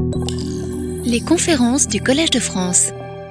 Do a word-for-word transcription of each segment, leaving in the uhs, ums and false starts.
Les conférences du Collège de France.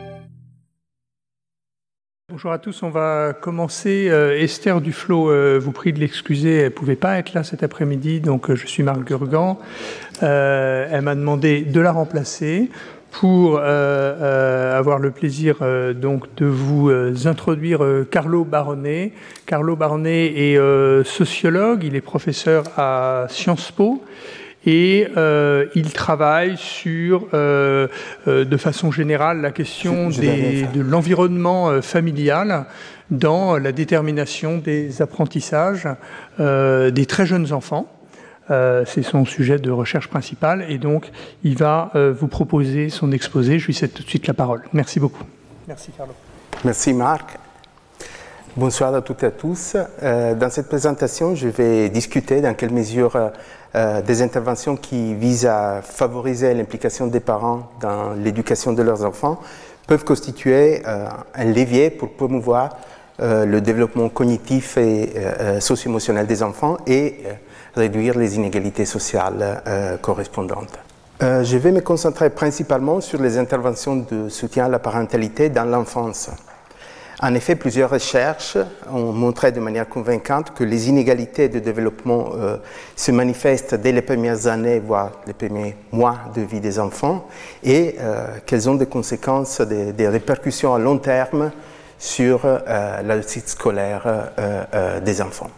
Bonjour à tous, on va commencer. Euh, Esther Duflo euh, vous prie de l'excuser, elle ne pouvait pas être là cet après-midi, donc euh, je suis Marc Gurgan. Euh, elle m'a demandé de la remplacer pour euh, euh, avoir le plaisir euh, donc de vous euh, introduire euh, Carlo Baronnet. Carlo Baronnet est euh, sociologue, il est professeur à Sciences Po. Et euh, il travaille sur, euh, euh, de façon générale, la question je, je des, de l'environnement euh, familial dans la détermination des apprentissages euh, des très jeunes enfants. Euh, c'est son sujet de recherche principal et donc il va euh, vous proposer son exposé. Je lui cède tout de suite la parole. Merci beaucoup. Merci Carlo. Merci Marc. Bonsoir à toutes et à tous. Euh, dans cette présentation, je vais discuter dans quelle mesure euh, des interventions qui visent à favoriser l'implication des parents dans l'éducation de leurs enfants peuvent constituer euh, un levier pour promouvoir euh, le développement cognitif et euh, socio-émotionnel des enfants et euh, réduire les inégalités sociales euh, correspondantes. Euh, je vais me concentrer principalement sur les interventions de soutien à la parentalité dans l'enfance. En effet, plusieurs recherches ont montré de manière convaincante que les inégalités de développement euh, se manifestent dès les premières années, voire les premiers mois de vie des enfants, et euh, qu'elles ont des conséquences, des, des répercussions à long terme sur euh, la réussite scolaire euh, euh, des enfants.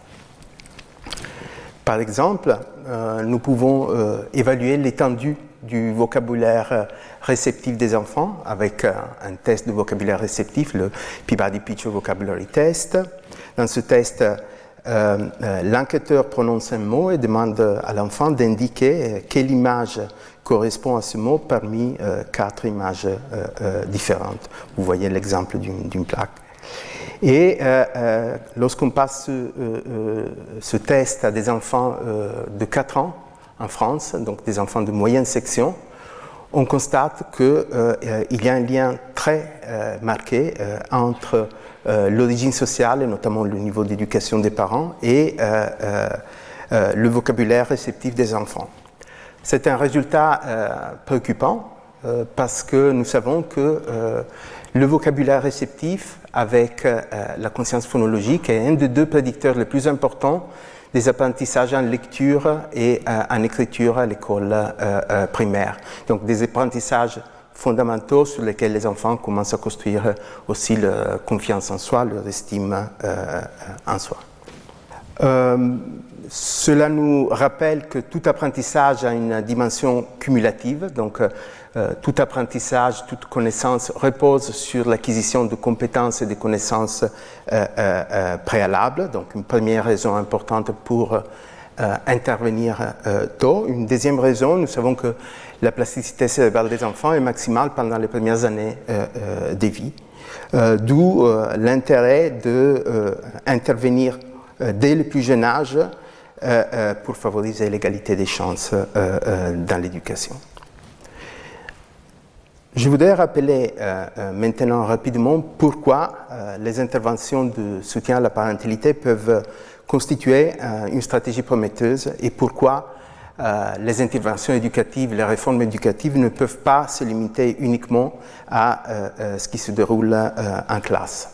Par exemple, euh, nous pouvons euh, évaluer l'étendue du vocabulaire réceptif des enfants avec euh, un test de vocabulaire réceptif, le Peabody Picture Vocabulary Test. Dans ce test, euh, euh, l'enquêteur prononce un mot et demande à l'enfant d'indiquer euh, quelle image correspond à ce mot parmi euh, quatre images euh, euh, différentes. Vous voyez l'exemple d'une, d'une plaque. Et euh, euh, lorsqu'on passe ce, euh, euh, ce test à des enfants euh, de quatre ans en France, donc des enfants de moyenne section, on constate qu'il euh, y a un lien très euh, marqué euh, entre euh, l'origine sociale, et notamment le niveau d'éducation des parents, et euh, euh, euh, le vocabulaire réceptif des enfants. C'est un résultat euh, préoccupant euh, parce que nous savons que euh, le vocabulaire réceptif avec euh, la conscience phonologique est un des deux prédicteurs les plus importants des apprentissages en lecture et euh, en écriture à l'école euh, euh, primaire. Donc des apprentissages fondamentaux sur lesquels les enfants commencent à construire aussi leur confiance en soi, leur estime euh, en soi. Euh, cela nous rappelle que tout apprentissage a une dimension cumulative, donc euh, tout apprentissage, toute connaissance repose sur l'acquisition de compétences et de connaissances euh, euh, préalables, donc une première raison importante pour euh, intervenir euh, tôt. Une deuxième raison, nous savons que la plasticité cérébrale des enfants est maximale pendant les premières années euh, euh, de vie, euh, d'où euh, l'intérêt d'intervenir euh, euh, dès le plus jeune âge euh, euh, pour favoriser l'égalité des chances euh, euh, dans l'éducation. Je voudrais rappeler euh, euh, maintenant rapidement pourquoi euh, les interventions de soutien à la parentalité peuvent constituer euh, une stratégie prometteuse et pourquoi euh, les interventions éducatives, les réformes éducatives ne peuvent pas se limiter uniquement à euh, euh, ce qui se déroule euh, en classe.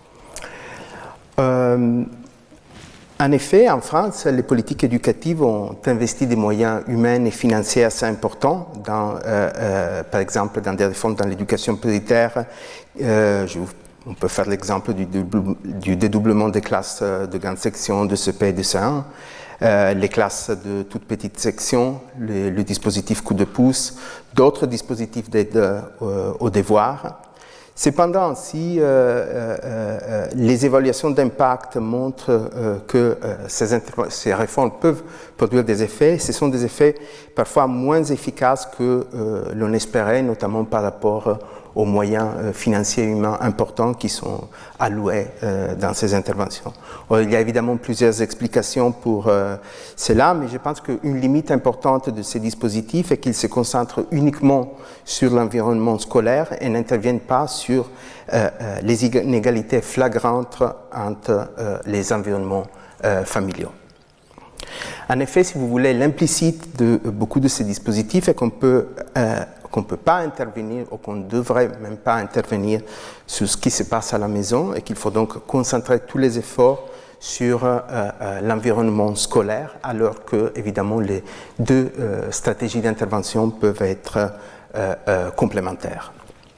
Euh, En effet, en France, les politiques éducatives ont investi des moyens humains et financiers assez importants, dans, euh, euh, par exemple dans des réformes dans l'éducation prioritaire. Euh, je, on peut faire l'exemple du, du dédoublement des classes de grande section, de C P et de C un, euh, les classes de toute petite section, le, le dispositif coup de pouce, d'autres dispositifs d'aide euh, aux devoirs. Cependant, si euh, euh, euh, les évaluations d'impact montrent euh, que euh, ces, ces réformes peuvent produire des effets, ce sont des effets parfois moins efficaces que euh, l'on espérait, notamment par rapport aux moyens euh, financiers et humains importants qui sont alloués euh, dans ces interventions. Alors, il y a évidemment plusieurs explications pour euh, cela, mais je pense qu'une limite importante de ces dispositifs est qu'ils se concentrent uniquement sur l'environnement scolaire et n'interviennent pas sur euh, euh, les inégalités flagrantes entre euh, les environnements euh, familiaux. En effet, si vous voulez, l'implicite de beaucoup de ces dispositifs est qu'on peut, euh, qu'on ne peut pas intervenir ou qu'on ne devrait même pas intervenir sur ce qui se passe à la maison et qu'il faut donc concentrer tous les efforts sur euh, euh, l'environnement scolaire, alors que, évidemment, les deux euh, stratégies d'intervention peuvent être euh, euh, complémentaires.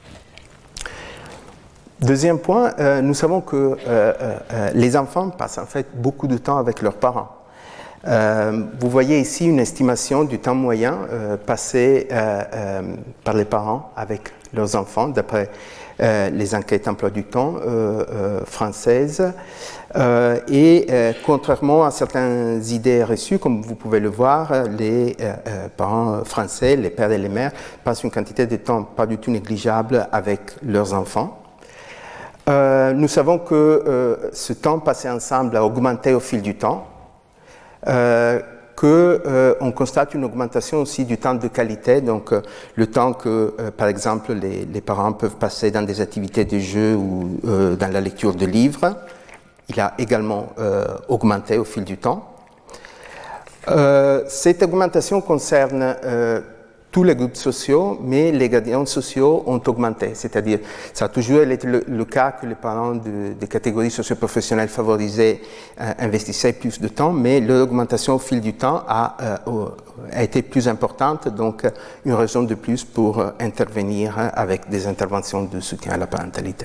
Deuxième point, euh, nous savons que euh, euh, les enfants passent en fait beaucoup de temps avec leurs parents. Euh, vous voyez ici une estimation du temps moyen euh, passé euh, euh, par les parents avec leurs enfants, d'après euh, les enquêtes emploi du temps euh, euh, françaises. Euh, et euh, contrairement à certaines idées reçues, comme vous pouvez le voir, les euh, euh, parents français, les pères et les mères, passent une quantité de temps pas du tout négligeable avec leurs enfants. Euh, nous savons que euh, ce temps passé ensemble a augmenté au fil du temps. Euh, qu'on euh, constate une augmentation aussi du temps de qualité, donc euh, le temps que, euh, par exemple, les, les parents peuvent passer dans des activités de jeu ou euh, dans la lecture de livres, il a également euh, augmenté au fil du temps. Euh, cette augmentation concerne euh, tous les groupes sociaux, mais les gradients sociaux ont augmenté. C'est-à-dire, ça a toujours été le, le cas que les parents de, des catégories socio-professionnelles favorisées euh, investissaient plus de temps, mais l'augmentation au fil du temps a, euh, a été plus importante, donc une raison de plus pour euh, intervenir avec des interventions de soutien à la parentalité.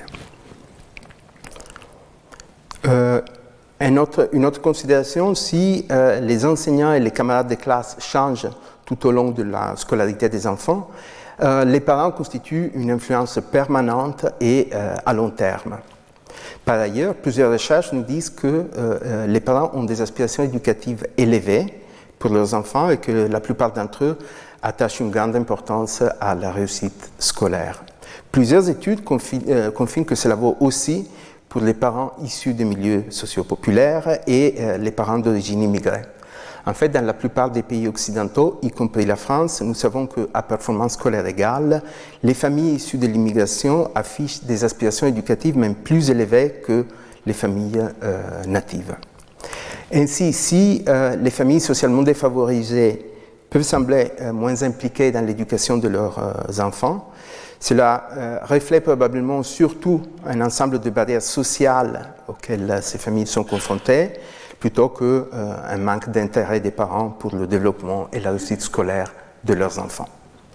Euh, une, autre, une autre considération, si euh, les enseignants et les camarades de classe changent tout au long de la scolarité des enfants, euh, les parents constituent une influence permanente et euh, à long terme. Par ailleurs, plusieurs recherches nous disent que euh, les parents ont des aspirations éducatives élevées pour leurs enfants et que la plupart d'entre eux attachent une grande importance à la réussite scolaire. Plusieurs études confirment, euh, confirment que cela vaut aussi pour les parents issus des milieux sociopopulaires et euh, les parents d'origine immigrée. En fait, dans la plupart des pays occidentaux, y compris la France, nous savons qu'à performance scolaire égale, les familles issues de l'immigration affichent des aspirations éducatives même plus élevées que les familles euh, natives. Ainsi, si euh, les familles socialement défavorisées peuvent sembler euh, moins impliquées dans l'éducation de leurs euh, enfants, cela euh, reflète probablement surtout un ensemble de barrières sociales auxquelles ces familles sont confrontées, plutôt qu'un euh, manque d'intérêt des parents pour le développement et la réussite scolaire de leurs enfants.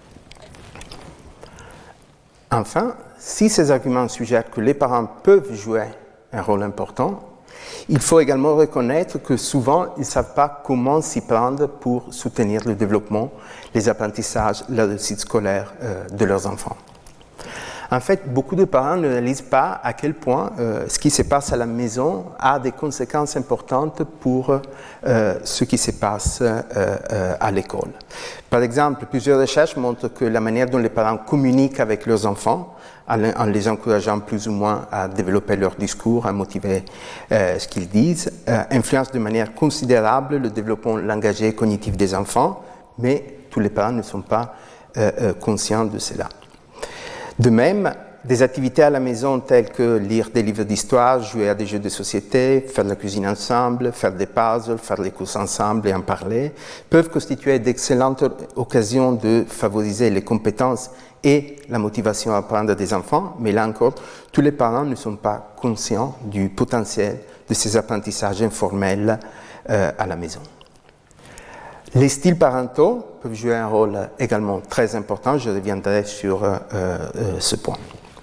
Enfin, si ces arguments suggèrent que les parents peuvent jouer un rôle important, il faut également reconnaître que souvent, ils ne savent pas comment s'y prendre pour soutenir le développement, les apprentissages, la réussite scolaire euh, de leurs enfants. En fait, beaucoup de parents ne réalisent pas à quel point euh, ce qui se passe à la maison a des conséquences importantes pour euh, ce qui se passe euh, euh, à l'école. Par exemple, plusieurs recherches montrent que la manière dont les parents communiquent avec leurs enfants, en les encourageant plus ou moins à développer leur discours, à motiver euh, ce qu'ils disent, euh, influence de manière considérable le développement langagier et cognitif des enfants, mais tous les parents ne sont pas euh, euh, conscients de cela. De même, des activités à la maison telles que lire des livres d'histoire, jouer à des jeux de société, faire la cuisine ensemble, faire des puzzles, faire les courses ensemble et en parler, peuvent constituer d'excellentes occasions de favoriser les compétences et la motivation à apprendre des enfants, mais là encore, tous les parents ne sont pas conscients du potentiel de ces apprentissages informels euh, à la maison. Les styles parentaux peuvent jouer un rôle également très important, je reviendrai sur euh, euh, ce point.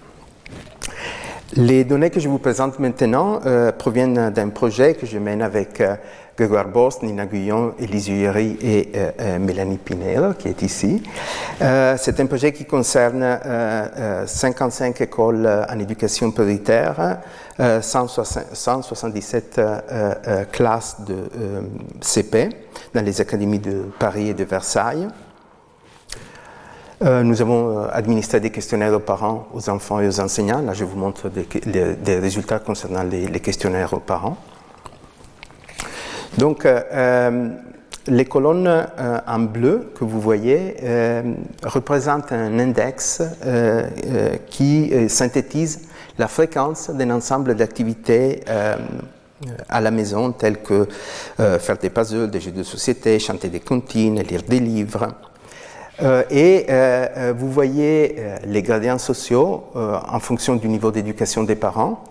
Les données que je vous présente maintenant euh, proviennent d'un projet que je mène avec euh, Grégoire Borst, Nina Guyon, Élise Huyeri et euh, euh, Mélanie Pinel, qui est ici. Euh, c'est un projet qui concerne euh, euh, cinquante-cinq écoles en éducation prioritaire, euh, cent soixante-dix-sept euh, euh, classes de euh, C P dans les académies de Paris et de Versailles. Euh, nous avons administré des questionnaires aux parents, aux enfants et aux enseignants. Là, je vous montre des, des, des résultats concernant les, les questionnaires aux parents. Donc, euh, les colonnes euh, en bleu que vous voyez euh, représentent un index euh, euh, qui euh, synthétise la fréquence d'un ensemble d'activités euh, à la maison, tels que euh, faire des puzzles, des jeux de société, chanter des comptines, lire des livres. Euh, et euh, vous voyez euh, les gardiens sociaux euh, en fonction du niveau d'éducation des parents,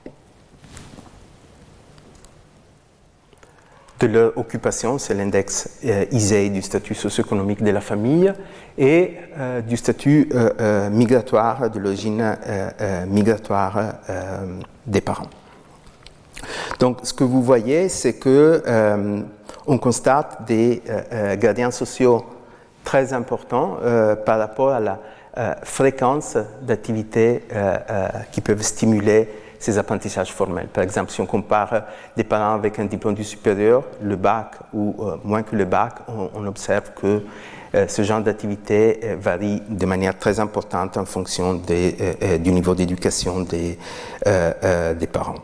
de leur occupation, c'est l'index euh, I S E I du statut socio-économique de la famille, et euh, du statut euh, euh, migratoire, de l'origine euh, euh, migratoire euh, des parents. Donc, ce que vous voyez, c'est que euh, on constate des euh, gardiens sociaux très importants euh, par rapport à la euh, fréquence d'activités euh, euh, qui peuvent stimuler ces apprentissages formels. Par exemple, si on compare des parents avec un diplôme du supérieur, le bac ou euh, moins que le bac, on, on observe que euh, ce genre d'activité euh, varie de manière très importante en fonction des, euh, euh, du niveau d'éducation des, euh, euh, des parents.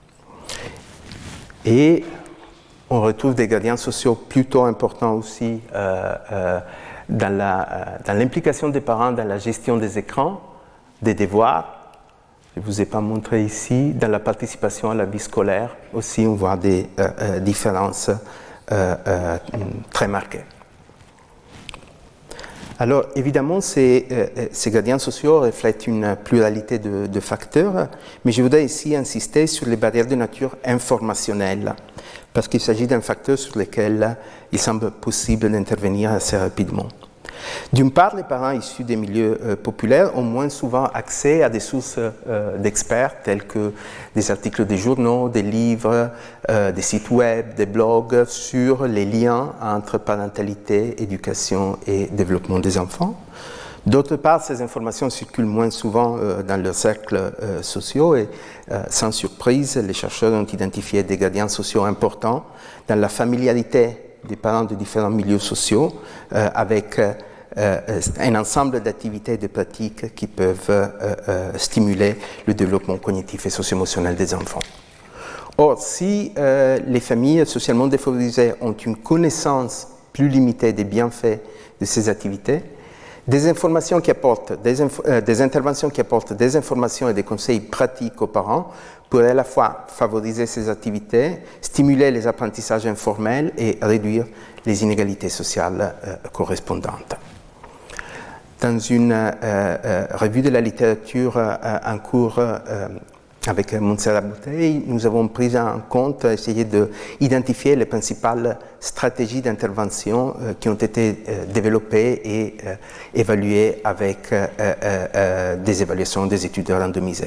Et on retrouve des gardiens sociaux plutôt importants aussi euh, euh, dans, la, euh, dans l'implication des parents dans la gestion des écrans, des devoirs. Je ne vous ai pas montré ici, dans la participation à la vie scolaire aussi, on voit des euh, euh, différences euh, euh, très marquées. Alors, évidemment, ces, euh, ces gardiens sociaux reflètent une pluralité de, de facteurs, mais je voudrais ici insister sur les barrières de nature informationnelle, parce qu'il s'agit d'un facteur sur lequel il semble possible d'intervenir assez rapidement. D'une part, les parents issus des milieux euh, populaires ont moins souvent accès à des sources euh, d'experts tels que des articles des journaux, des livres, euh, des sites web, des blogs sur les liens entre parentalité, éducation et développement des enfants. D'autre part, ces informations circulent moins souvent euh, dans leurs cercles euh, sociaux et, euh, sans surprise, les chercheurs ont identifié des gardiens sociaux importants dans la familiarité des parents de différents milieux sociaux euh, avec euh, Euh, un ensemble d'activités et de pratiques qui peuvent euh, euh, stimuler le développement cognitif et socio-émotionnel des enfants. Or, si euh, les familles socialement défavorisées ont une connaissance plus limitée des bienfaits de ces activités, des informations qui apportent, des, inf- euh, des interventions qui apportent des informations et des conseils pratiques aux parents pourraient à la fois favoriser ces activités, stimuler les apprentissages informels et réduire les inégalités sociales euh, correspondantes. Dans une euh, euh, revue de la littérature euh, en cours euh, avec Montserrat Bouteille, nous avons pris en compte, essayé d'identifier les principales stratégies d'intervention euh, qui ont été euh, développées et euh, évaluées avec euh, euh, euh, des évaluations des études randomisées.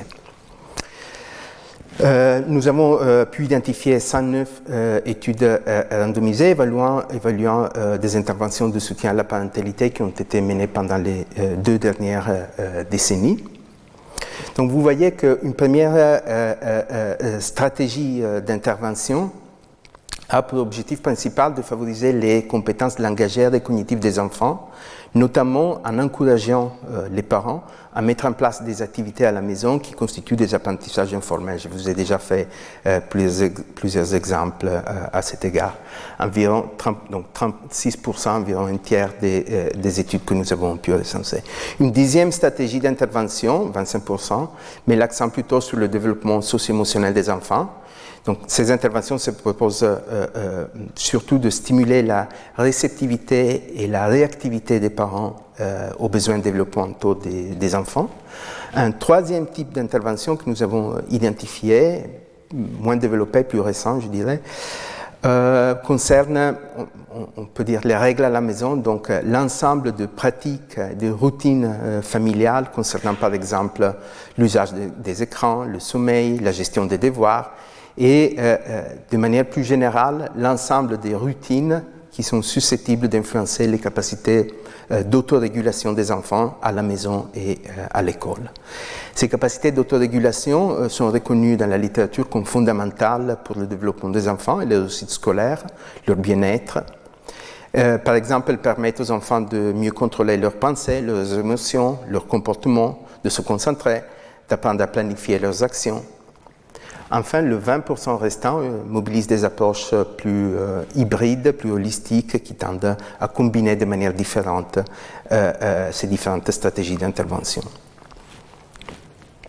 Euh, nous avons euh, pu identifier cent neuf euh, études euh, randomisées évaluant, évaluant euh, des interventions de soutien à la parentalité qui ont été menées pendant les euh, deux dernières euh, décennies. Donc vous voyez qu'une première euh, euh, euh, stratégie euh, d'intervention a pour objectif principal de favoriser les compétences langagières et cognitives des enfants, notamment en encourageant euh, les parents à mettre en place des activités à la maison qui constituent des apprentissages informels. Je vous ai déjà fait euh, plusieurs, plusieurs exemples euh, à cet égard. Environ trente, donc trente-six pour cent, environ un tiers des, euh, des études que nous avons pu recenser. Une dixième stratégie d'intervention, vingt-cinq pour cent, met l'accent plutôt sur le développement socio-émotionnel des enfants. Donc, ces interventions se proposent euh, euh, surtout de stimuler la réceptivité et la réactivité des parents euh, aux besoins développementaux des, des enfants. Un troisième type d'intervention que nous avons identifié, moins développé, plus récent, je dirais, euh, concerne, on, on peut dire, les règles à la maison, donc euh, l'ensemble de pratiques, de routines euh, familiales concernant, par exemple, l'usage de, des écrans, le sommeil, la gestion des devoirs, et euh, euh, de manière plus générale, l'ensemble des routines qui sont susceptibles d'influencer les capacités euh, d'autorégulation des enfants à la maison et euh, à l'école. Ces capacités d'autorégulation euh, sont reconnues dans la littérature comme fondamentales pour le développement des enfants et leur réussite scolaire, leur bien-être. Euh, par exemple, elles permettent aux enfants de mieux contrôler leurs pensées, leurs émotions, leurs comportements, de se concentrer, d'apprendre à planifier leurs actions. Enfin, le vingt pour cent restant euh, mobilise des approches plus euh, hybrides, plus holistiques, qui tendent à combiner de manière différente euh, euh, ces différentes stratégies d'intervention.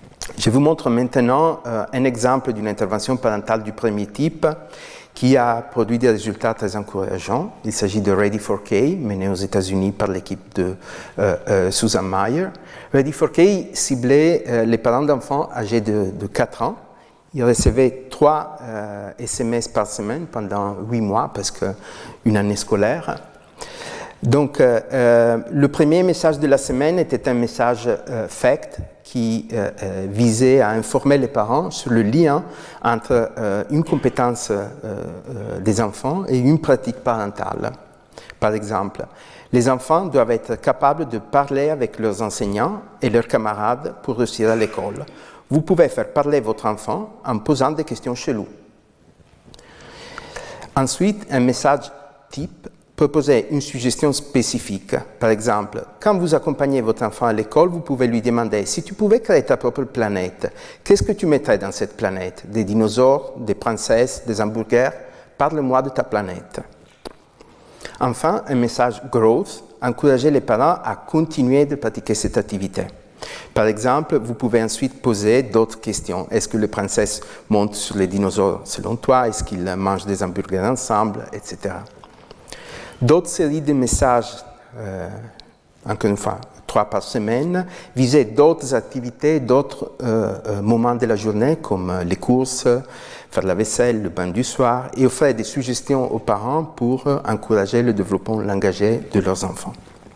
Je vous montre maintenant euh, un exemple d'une intervention parentale du premier type qui a produit des résultats très encourageants. Il s'agit de Ready for K, mené aux États-Unis par l'équipe de euh, euh, Susan Meyer. Ready for K ciblait euh, les parents d'enfants âgés de, de quatre ans. Ils recevaient trois euh, S M S par semaine pendant huit mois, parce qu'une année scolaire. Donc, euh, euh, le premier message de la semaine était un message euh, fact qui euh, euh, visait à informer les parents sur le lien entre euh, une compétence euh, euh, des enfants et une pratique parentale. Par exemple, les enfants doivent être capables de parler avec leurs enseignants et leurs camarades pour réussir à l'école. Vous pouvez faire parler votre enfant en posant des questions cheloues. Ensuite, un message type proposait une suggestion spécifique. Par exemple, quand vous accompagnez votre enfant à l'école, vous pouvez lui demander « Si tu pouvais créer ta propre planète, qu'est-ce que tu mettrais dans cette planète? Des dinosaures, des princesses, des hamburgers? Parle-moi de ta planète. » Enfin, un message « growth » encourageait les parents à continuer de pratiquer cette activité. Par exemple, vous pouvez ensuite poser d'autres questions. Est-ce que les princesses montent sur les dinosaures selon toi? Est-ce qu'ils mangent des hamburgers ensemble? Etc. D'autres séries de messages, euh, encore une fois, trois par semaine, visaient d'autres activités, d'autres euh, euh, moments de la journée, comme les courses, faire la vaisselle, le bain du soir, et offraient des suggestions aux parents pour euh, encourager le développement langagier de leurs enfants.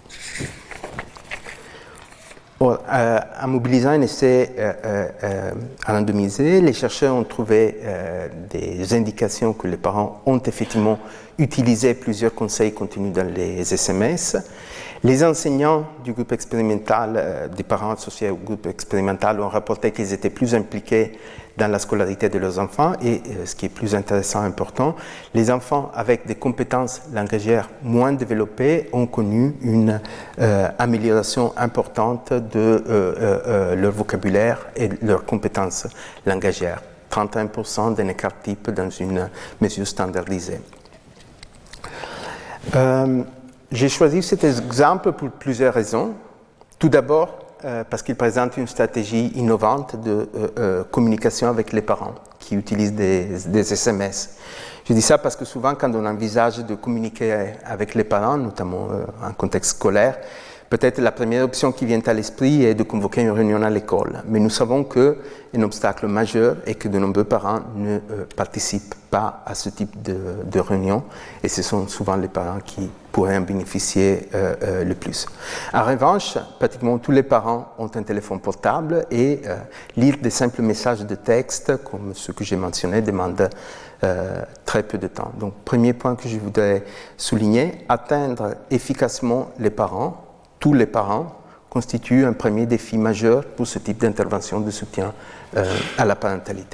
Or, euh, en mobilisant un essai euh, euh, randomisé, les chercheurs ont trouvé euh, des indications que les parents ont effectivement utilisé plusieurs conseils contenus dans les S M S. Les enseignants du groupe expérimental, euh, des parents associés au groupe expérimental, ont rapporté qu'ils étaient plus impliqués dans la scolarité de leurs enfants et, euh, ce qui est plus intéressant et important, les enfants avec des compétences langagières moins développées ont connu une euh, amélioration importante de euh, euh, leur vocabulaire et leurs compétences langagières. trente et un pour cent d'un écart type dans une mesure standardisée. Euh, J'ai choisi cet exemple pour plusieurs raisons. Tout d'abord, euh, parce qu'il présente une stratégie innovante de euh, euh, communication avec les parents qui utilisent des, des S M S. Je dis ça parce que souvent, quand on envisage de communiquer avec les parents, notamment euh, en contexte scolaire, peut-être la première option qui vient à l'esprit est de convoquer une réunion à l'école. Mais nous savons qu'un obstacle majeur est que de nombreux parents ne euh, participent pas à ce type de, de réunion, et ce sont souvent les parents qui pourraient en bénéficier euh, euh, le plus. En revanche, pratiquement tous les parents ont un téléphone portable et euh, lire des simples messages de texte, comme ceux que j'ai mentionnés, demande euh, très peu de temps. Donc, premier point que je voudrais souligner, atteindre efficacement les parents, tous les parents, constitue un premier défi majeur pour ce type d'intervention de soutien euh, à la parentalité.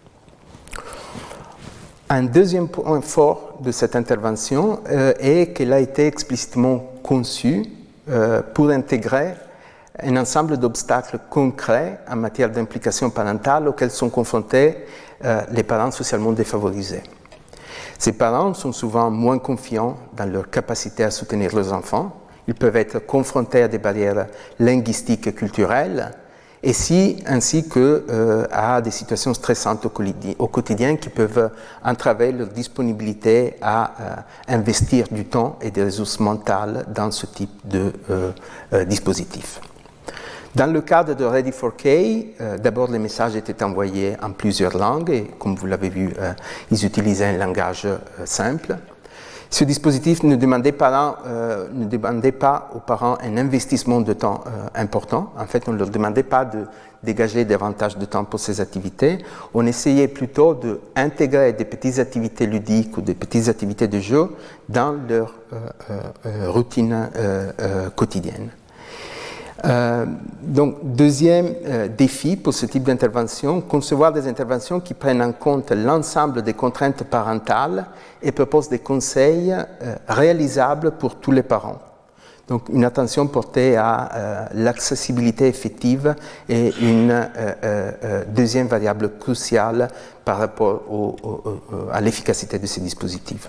Un deuxième point fort de cette intervention euh, est qu'elle a été explicitement conçue euh, pour intégrer un ensemble d'obstacles concrets en matière d'implication parentale auxquels sont confrontés euh, les parents socialement défavorisés. Ces parents sont souvent moins confiants dans leur capacité à soutenir leurs enfants. Ils peuvent être confrontés à des barrières linguistiques et culturelles, et si, ainsi que euh, à des situations stressantes au, au quotidien qui peuvent entraver leur disponibilité à euh, investir du temps et des ressources mentales dans ce type de euh, euh, dispositif. Dans le cadre de Ready for K, euh, d'abord les messages étaient envoyés en plusieurs langues et comme vous l'avez vu, euh, ils utilisaient un langage euh, simple. Ce dispositif ne demandait, pas, euh, ne demandait pas aux parents un investissement de temps euh, important. En fait, on ne leur demandait pas de dégager davantage de temps pour ces activités. On essayait plutôt d'intégrer des petites activités ludiques ou des petites activités de jeu dans leur euh, euh, routine euh, euh, quotidienne. Euh, donc, deuxième euh, défi pour ce type d'intervention, concevoir des interventions qui prennent en compte l'ensemble des contraintes parentales et proposent des conseils euh, réalisables pour tous les parents. Donc, une attention portée à euh, l'accessibilité effective est une euh, euh, deuxième variable cruciale par rapport au, au, au, à l'efficacité de ces dispositifs.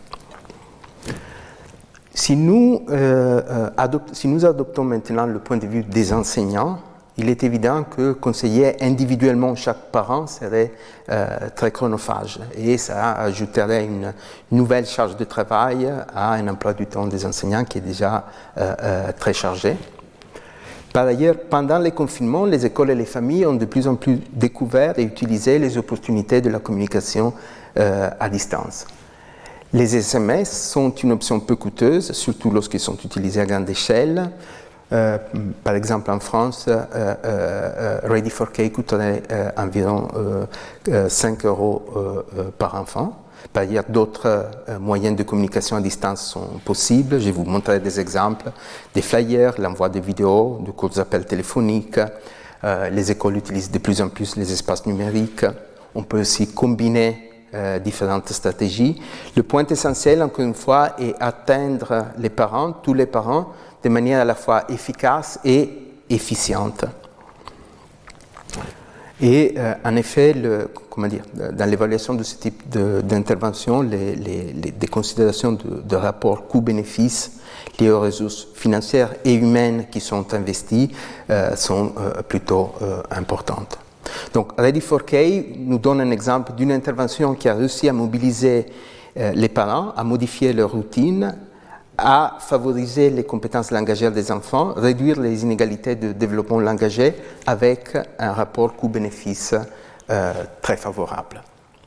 Si nous, euh, adopt, si nous adoptons maintenant le point de vue des enseignants, il est évident que conseiller individuellement chaque parent serait euh, très chronophage et ça ajouterait une nouvelle charge de travail à un emploi du temps des enseignants qui est déjà euh, euh, très chargé. Par ailleurs, pendant les confinements, les écoles et les familles ont de plus en plus découvert et utilisé les opportunités de la communication euh, à distance. Les S M S sont une option peu coûteuse, surtout lorsqu'ils sont utilisés à grande échelle. Euh, par exemple, en France, euh, euh, Ready four K coûterait euh, environ euh, euh, cinq euros euh, euh, par enfant. Par ailleurs, d'autres euh, moyens de communication à distance sont possibles. Je vais vous montrer des exemples, des flyers, l'envoi de vidéos, de courts appels téléphoniques. Euh, les écoles utilisent de plus en plus les espaces numériques. On peut aussi combiner euh, différentes stratégies. Le point essentiel, encore une fois, est atteindre les parents, tous les parents, de manière à la fois efficace et efficiente. Et euh, en effet, le, comment dire, dans l'évaluation de ce type de, d'intervention, les, les, les, des considérations de, de rapport coût-bénéfice liées aux ressources financières et humaines qui sont investies euh, sont euh, plutôt euh, importantes. Donc, Ready four K nous donne un exemple d'une intervention qui a réussi à mobiliser euh, les parents, à modifier leur routine, à favoriser les compétences langagières des enfants, réduire les inégalités de développement langagier avec un rapport coût-bénéfice euh, très favorable.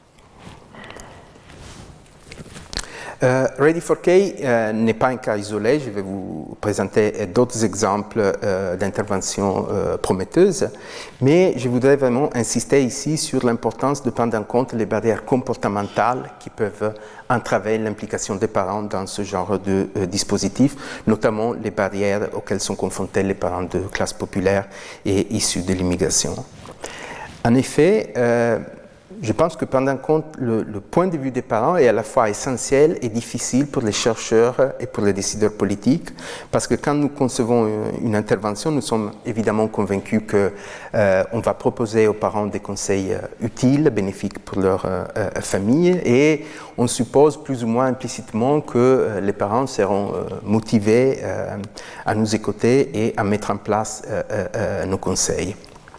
Euh, Ready four K euh, n'est pas un cas isolé, je vais vous présenter d'autres exemples euh, d'interventions euh, prometteuses, mais je voudrais vraiment insister ici sur l'importance de prendre en compte les barrières comportementales qui peuvent entraver l'implication des parents dans ce genre de euh, dispositif, notamment les barrières auxquelles sont confrontés les parents de classes populaires et issus de l'immigration. En effet, euh, je pense que prendre en compte le, le point de vue des parents est à la fois essentiel et difficile pour les chercheurs et pour les décideurs politiques, parce que quand nous concevons une, une intervention, nous sommes évidemment convaincus qu'on euh, va proposer aux parents des conseils euh, utiles, bénéfiques pour leur euh, euh, famille, et on suppose plus ou moins implicitement que euh, les parents seront euh, motivés euh, à nous écouter et à mettre en place euh, euh, nos conseils.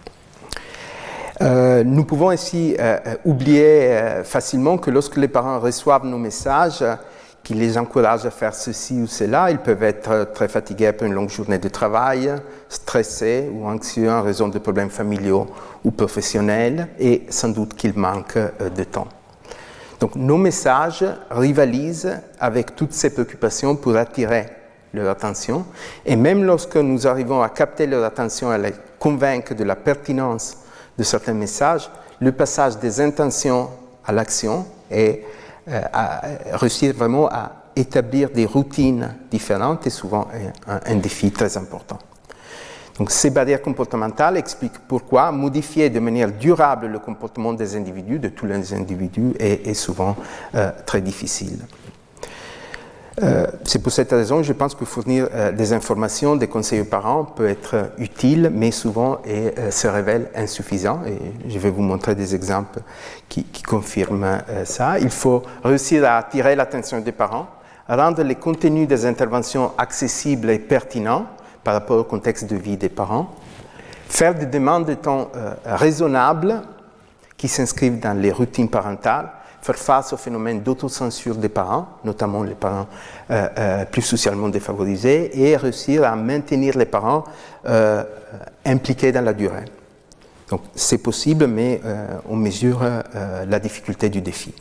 Euh, nous pouvons aussi euh, oublier euh, facilement que lorsque les parents reçoivent nos messages euh, qui les encouragent à faire ceci ou cela, ils peuvent être très fatigués après une longue journée de travail, stressés ou anxieux en raison de problèmes familiaux ou professionnels, et sans doute qu'ils manquent euh, de temps. Donc nos messages rivalisent avec toutes ces préoccupations pour attirer leur attention, et même lorsque nous arrivons à capter leur attention, à les convaincre de la pertinence de certains messages, le passage des intentions à l'action et euh, à réussir vraiment à établir des routines différentes est souvent un, un défi très important. Donc ces barrières comportementales expliquent pourquoi modifier de manière durable le comportement des individus, de tous les individus, est, est souvent euh, très difficile. Euh, c'est pour cette raison que je pense que fournir euh, des informations, des conseils aux parents peut être euh, utile, mais souvent et, euh, se révèle insuffisant. Et je vais vous montrer des exemples qui, qui confirment euh, ça. Il faut réussir à attirer l'attention des parents, rendre les contenus des interventions accessibles et pertinents par rapport au contexte de vie des parents, faire des demandes de temps euh, raisonnables qui s'inscrivent dans les routines parentales, faire face au phénomène d'autocensure des parents, notamment les parents euh, euh, plus socialement défavorisés, et réussir à maintenir les parents euh, impliqués dans la durée. Donc c'est possible, mais euh, on mesure euh, la difficulté du défi.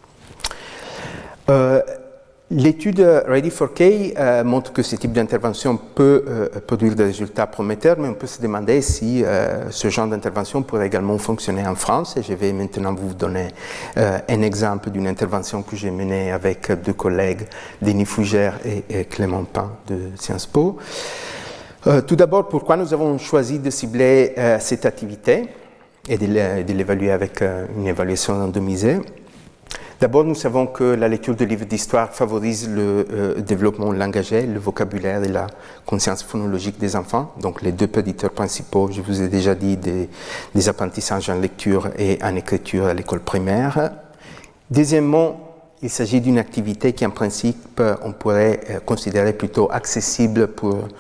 Euh, L'étude Ready four K euh, montre que ce type d'intervention peut euh, produire des résultats prometteurs, mais on peut se demander si euh, ce genre d'intervention pourrait également fonctionner en France. Et je vais maintenant vous donner euh, un exemple d'une intervention que j'ai menée avec deux collègues, Denis Fougère et, et Clément Pain de Sciences Po. Euh, tout d'abord, pourquoi nous avons choisi de cibler euh, cette activité et de l'évaluer avec euh, une évaluation randomisée. D'abord, nous savons que la lecture de livres d'histoire favorise le euh, développement langagier, le vocabulaire et la conscience phonologique des enfants. Donc, les deux prédicteurs principaux, je vous ai déjà dit, des, des apprentissages en lecture et en écriture à l'école primaire. Deuxièmement, il s'agit d'une activité qui, en principe, on pourrait euh, considérer plutôt accessible pour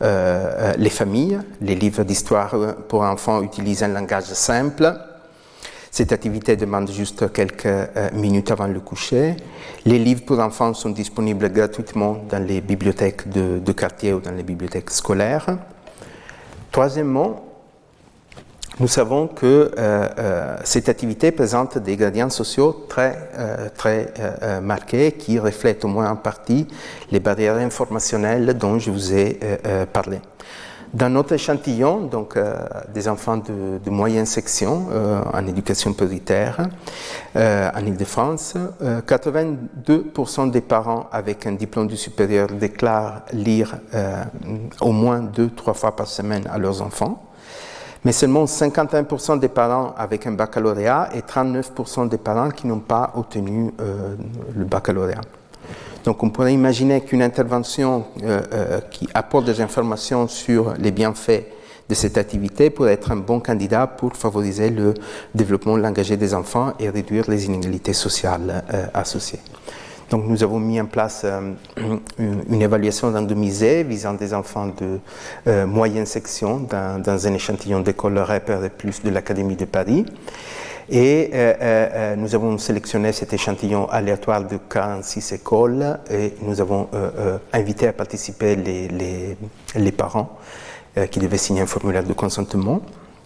euh, les familles. Les livres d'histoire pour enfants utilisent un langage simple. Cette activité demande juste quelques euh, minutes avant le coucher. Les livres pour enfants sont disponibles gratuitement dans les bibliothèques de, de quartier ou dans les bibliothèques scolaires. Troisièmement, nous savons que euh, euh, cette activité présente des gradients sociaux très, euh, très euh, marqués qui reflètent au moins en partie les barrières informationnelles dont je vous ai euh, euh, parlé. Dans notre échantillon, donc euh, des enfants de, de moyenne section euh, en éducation prioritaire euh, en Île-de-France, euh, quatre-vingt-deux pour cent des parents avec un diplôme du supérieur déclarent lire euh, au moins deux, trois fois par semaine à leurs enfants. Mais seulement cinquante et un pour cent des parents avec un baccalauréat et trente-neuf pour cent des parents qui n'ont pas obtenu euh, le baccalauréat. Donc on pourrait imaginer qu'une intervention euh, euh, qui apporte des informations sur les bienfaits de cette activité pourrait être un bon candidat pour favoriser le développement langagier des enfants et réduire les inégalités sociales euh, associées. Donc nous avons mis en place euh, une, une évaluation randomisée visant des enfants de euh, moyenne section dans, dans un échantillon d'écoles R E P R plus de l'Académie de Paris. Et euh, euh, nous avons sélectionné cet échantillon aléatoire de quarante-six écoles et nous avons euh, euh, invité à participer les, les, les parents euh, qui devaient signer un formulaire de consentement.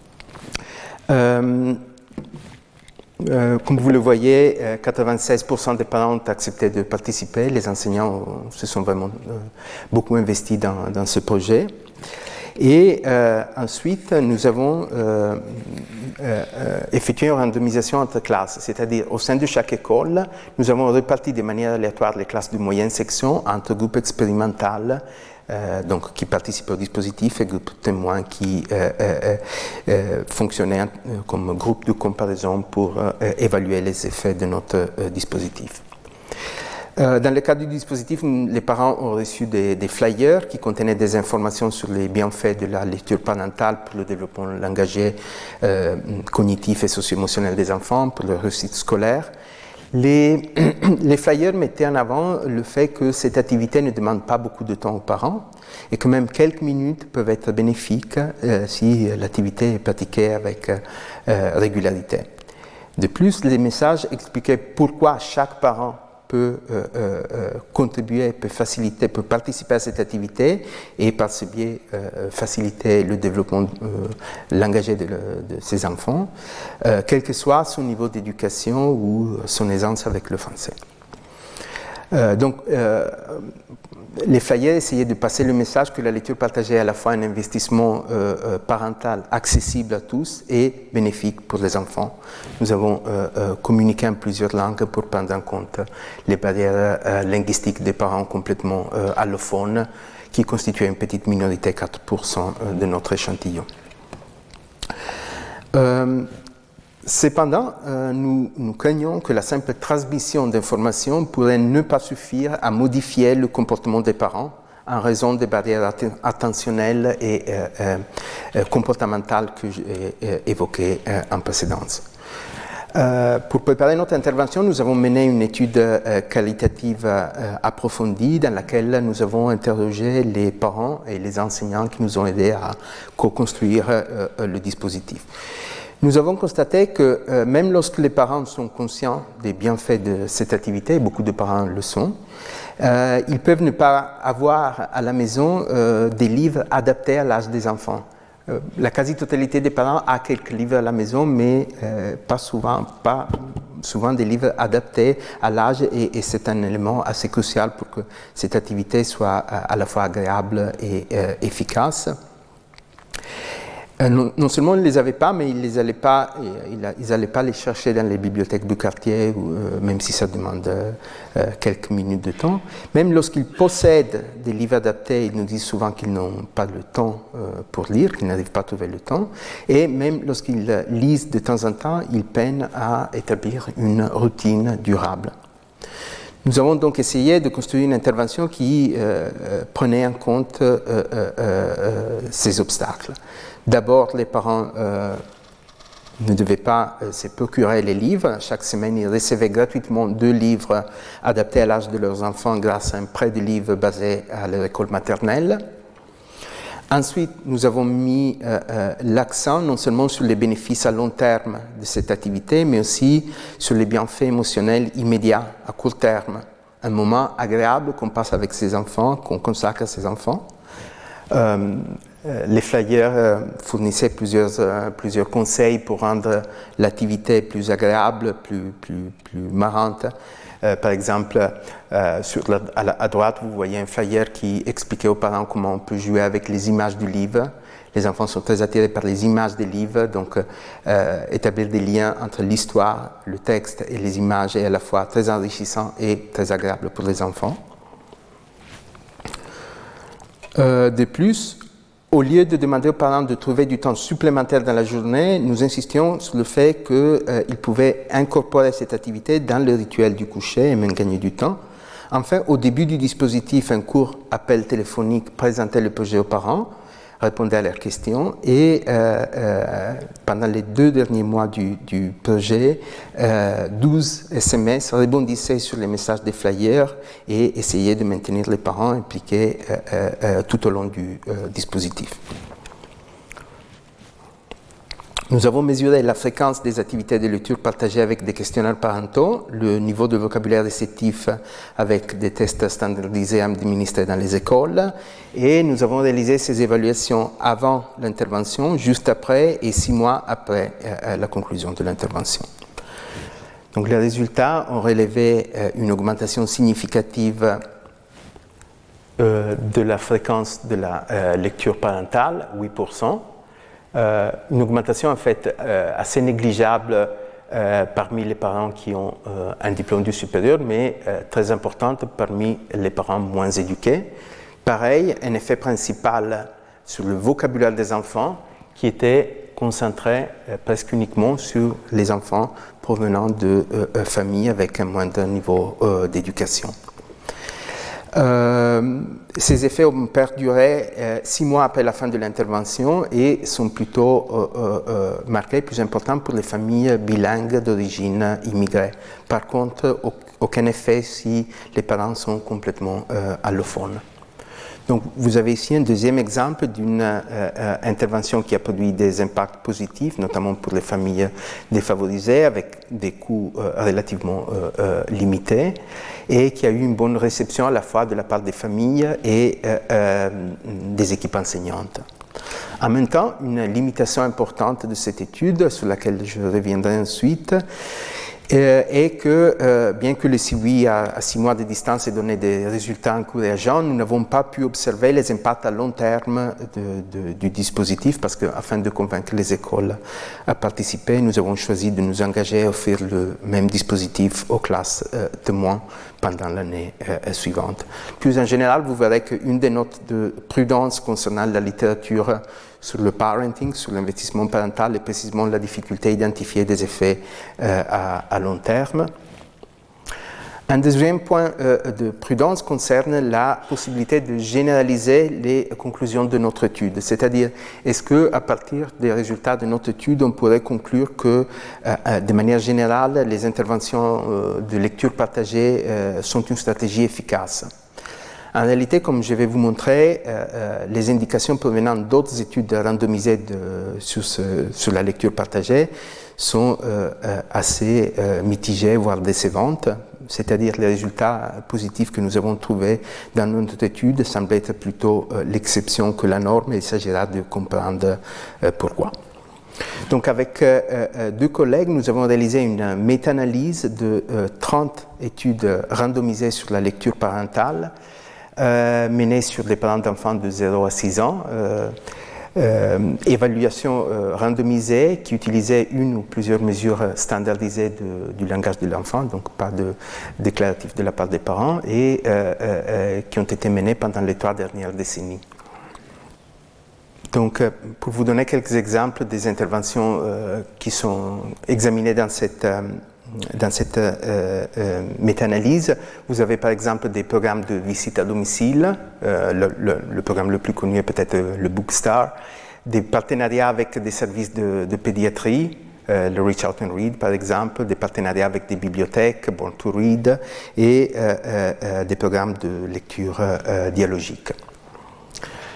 Euh, Euh, comme vous le voyez, euh, quatre-vingt-seize pour cent des parents ont accepté de participer. Les enseignants euh, se sont vraiment euh, beaucoup investis dans, dans ce projet. Et euh, ensuite, nous avons euh, euh, effectué une randomisation entre classes, c'est-à-dire au sein de chaque école, nous avons réparti de manière aléatoire les classes de moyenne section entre groupes expérimentaux Euh, donc qui participent au dispositif et groupe témoins qui euh, euh, euh, fonctionnaient euh, comme groupe de comparaison pour euh, évaluer les effets de notre euh, dispositif. Euh, dans le cadre du dispositif, les parents ont reçu des, des flyers qui contenaient des informations sur les bienfaits de la lecture parentale pour le développement langagier, euh, cognitif et socio-émotionnel des enfants, pour leur réussite scolaire. Les, les flyers mettaient en avant le fait que cette activité ne demande pas beaucoup de temps aux parents et que même quelques minutes peuvent être bénéfiques euh, si l'activité est pratiquée avec euh, régularité. De plus, les messages expliquaient pourquoi chaque parent peut euh, euh, contribuer, peut faciliter, peut participer à cette activité et par ce biais euh, faciliter le développement euh, langagier de, de ses enfants, euh, quel que soit son niveau d'éducation ou son aisance avec le français. Euh, donc, euh, les flyers essayaient de passer le message que la lecture partagée est à la fois un investissement euh, euh, parental accessible à tous et bénéfique pour les enfants. Nous avons euh, euh, communiqué en plusieurs langues pour prendre en compte les barrières euh, linguistiques des parents complètement euh, allophones qui constituaient une petite minorité, quatre pour cent de notre échantillon. Euh, Cependant, euh, nous, nous craignons que la simple transmission d'informations pourrait ne pas suffire à modifier le comportement des parents en raison des barrières att- attentionnelles et euh, euh, comportementales que j'ai euh, évoquées euh, en précédence. Euh, pour préparer notre intervention, nous avons mené une étude euh, qualitative euh, approfondie dans laquelle nous avons interrogé les parents et les enseignants qui nous ont aidés à co-construire euh, le dispositif. Nous avons constaté que euh, même lorsque les parents sont conscients des bienfaits de cette activité, beaucoup de parents le sont, euh, ils peuvent ne pas avoir à la maison euh, des livres adaptés à l'âge des enfants. Euh, la quasi-totalité des parents a quelques livres à la maison, mais euh, pas souvent, pas souvent des livres adaptés à l'âge, et, et c'est un élément assez crucial pour que cette activité soit à la fois agréable et euh, efficace. Euh, non, non seulement ils ne les avaient pas, mais ils n'allaient pas, ils, ils pas les chercher dans les bibliothèques du quartier, ou, euh, même si ça demande euh, quelques minutes de temps. Même lorsqu'ils possèdent des livres adaptés, ils nous disent souvent qu'ils n'ont pas le temps euh, pour lire, qu'ils n'arrivent pas à trouver le temps. Et même lorsqu'ils lisent de temps en temps, ils peinent à établir une routine durable. Nous avons donc essayé de construire une intervention qui euh, euh, prenait en compte euh, euh, euh, ces obstacles. D'abord, les parents euh, ne devaient pas euh, se procurer les livres. Chaque semaine, ils recevaient gratuitement deux livres adaptés à l'âge de leurs enfants grâce à un prêt de livres basé à leur école maternelle. Ensuite, nous avons mis euh, euh, l'accent non seulement sur les bénéfices à long terme de cette activité, mais aussi sur les bienfaits émotionnels immédiats, à court terme. Un moment agréable qu'on passe avec ses enfants, qu'on consacre à ses enfants. Euh, les flyers euh, fournissaient plusieurs, euh, plusieurs conseils pour rendre l'activité plus agréable, plus, plus, plus marrante. Euh, par exemple, euh, sur la, à, la, à droite, vous voyez un flyer qui expliquait aux parents comment on peut jouer avec les images du livre. Les enfants sont très attirés par les images des livres, donc euh, établir des liens entre l'histoire, le texte et les images est à la fois très enrichissant et très agréable pour les enfants. Euh, de plus, au lieu de demander aux parents de trouver du temps supplémentaire dans la journée, nous insistions sur le fait qu'ils euh, pouvaient incorporer cette activité dans le rituel du coucher et même gagner du temps. Enfin, au début du dispositif, un court appel téléphonique présentait le projet aux parents, répondait à leurs questions et euh, euh, pendant les deux derniers mois du, du projet, euh, douze S M S rebondissaient sur les messages des flyers et essayaient de maintenir les parents impliqués euh, euh, tout au long du euh, dispositif. Nous avons mesuré la fréquence des activités de lecture partagées avec des questionnaires parentaux, le niveau de vocabulaire réceptif avec des tests standardisés administrés dans les écoles, et nous avons réalisé ces évaluations avant l'intervention, juste après et six mois après euh, la conclusion de l'intervention. Donc les résultats ont relevé euh, une augmentation significative euh, de la fréquence de la euh, lecture parentale, huit pour cent. Euh, une augmentation en fait euh, assez négligeable euh, parmi les parents qui ont euh, un diplôme du supérieur, mais euh, très importante parmi les parents moins éduqués. Pareil, un effet principal sur le vocabulaire des enfants qui était concentré euh, presque uniquement sur les enfants provenant de euh, familles avec un moindre niveau euh, d'éducation. Euh, ces effets ont perduré euh, six mois après la fin de l'intervention et sont plutôt euh, euh, marqués, plus importants pour les familles bilingues d'origine immigrée. Par contre, aucun effet si les parents sont complètement euh, allophones. Donc, vous avez ici un deuxième exemple d'une euh, euh, intervention qui a produit des impacts positifs, notamment pour les familles défavorisées, avec des coûts euh, relativement euh, euh, limités, et qui a eu une bonne réception à la fois de la part des familles et euh, euh, des équipes enseignantes. En même temps, une limitation importante de cette étude, sur laquelle je reviendrai ensuite, Euh, et que, euh, bien que le suivi à, à six mois de distance ait donné des résultats encourageants, nous n'avons pas pu observer les impacts à long terme de, de, du dispositif parce qu'afin de convaincre les écoles à participer, nous avons choisi de nous engager à offrir le même dispositif aux classes euh, témoins pendant l'année euh, suivante. Plus en général, vous verrez qu'une des notes de prudence concernant la littérature sur le parenting, sur l'investissement parental, est précisément la difficulté à identifier des effets euh, à, à long terme. Un deuxième point euh, de prudence concerne la possibilité de généraliser les conclusions de notre étude. C'est-à-dire, est-ce qu'à partir des résultats de notre étude, on pourrait conclure que, euh, de manière générale, les interventions euh, de lecture partagée euh, sont une stratégie efficace? En réalité, comme je vais vous montrer, euh, euh, les indications provenant d'autres études randomisées de, sur, ce, sur la lecture partagée sont euh, euh, assez euh, mitigées, voire décevantes. C'est-à-dire les résultats positifs que nous avons trouvés dans notre étude semblent être plutôt euh, l'exception que la norme, et il s'agira de comprendre euh, pourquoi. Donc avec euh, euh, deux collègues, nous avons réalisé une méta-analyse de euh, trente études randomisées sur la lecture parentale, Euh, menée sur des parents d'enfants de zéro à six ans, euh, euh, évaluation euh, randomisée qui utilisait une ou plusieurs mesures standardisées de, du langage de l'enfant, donc pas de déclaratif de la part des parents, et euh, euh, qui ont été menées pendant les trois dernières décennies. Donc, euh, pour vous donner quelques exemples des interventions euh, qui sont examinées dans cette euh, Dans cette euh, euh, méta-analyse, vous avez par exemple des programmes de visite à domicile, euh, le, le, le programme le plus connu est peut-être le Bookstar, des partenariats avec des services de, de pédiatrie, euh, le Reach Out and Read par exemple, des partenariats avec des bibliothèques, Born to Read, et euh, euh, des programmes de lecture euh, dialogique.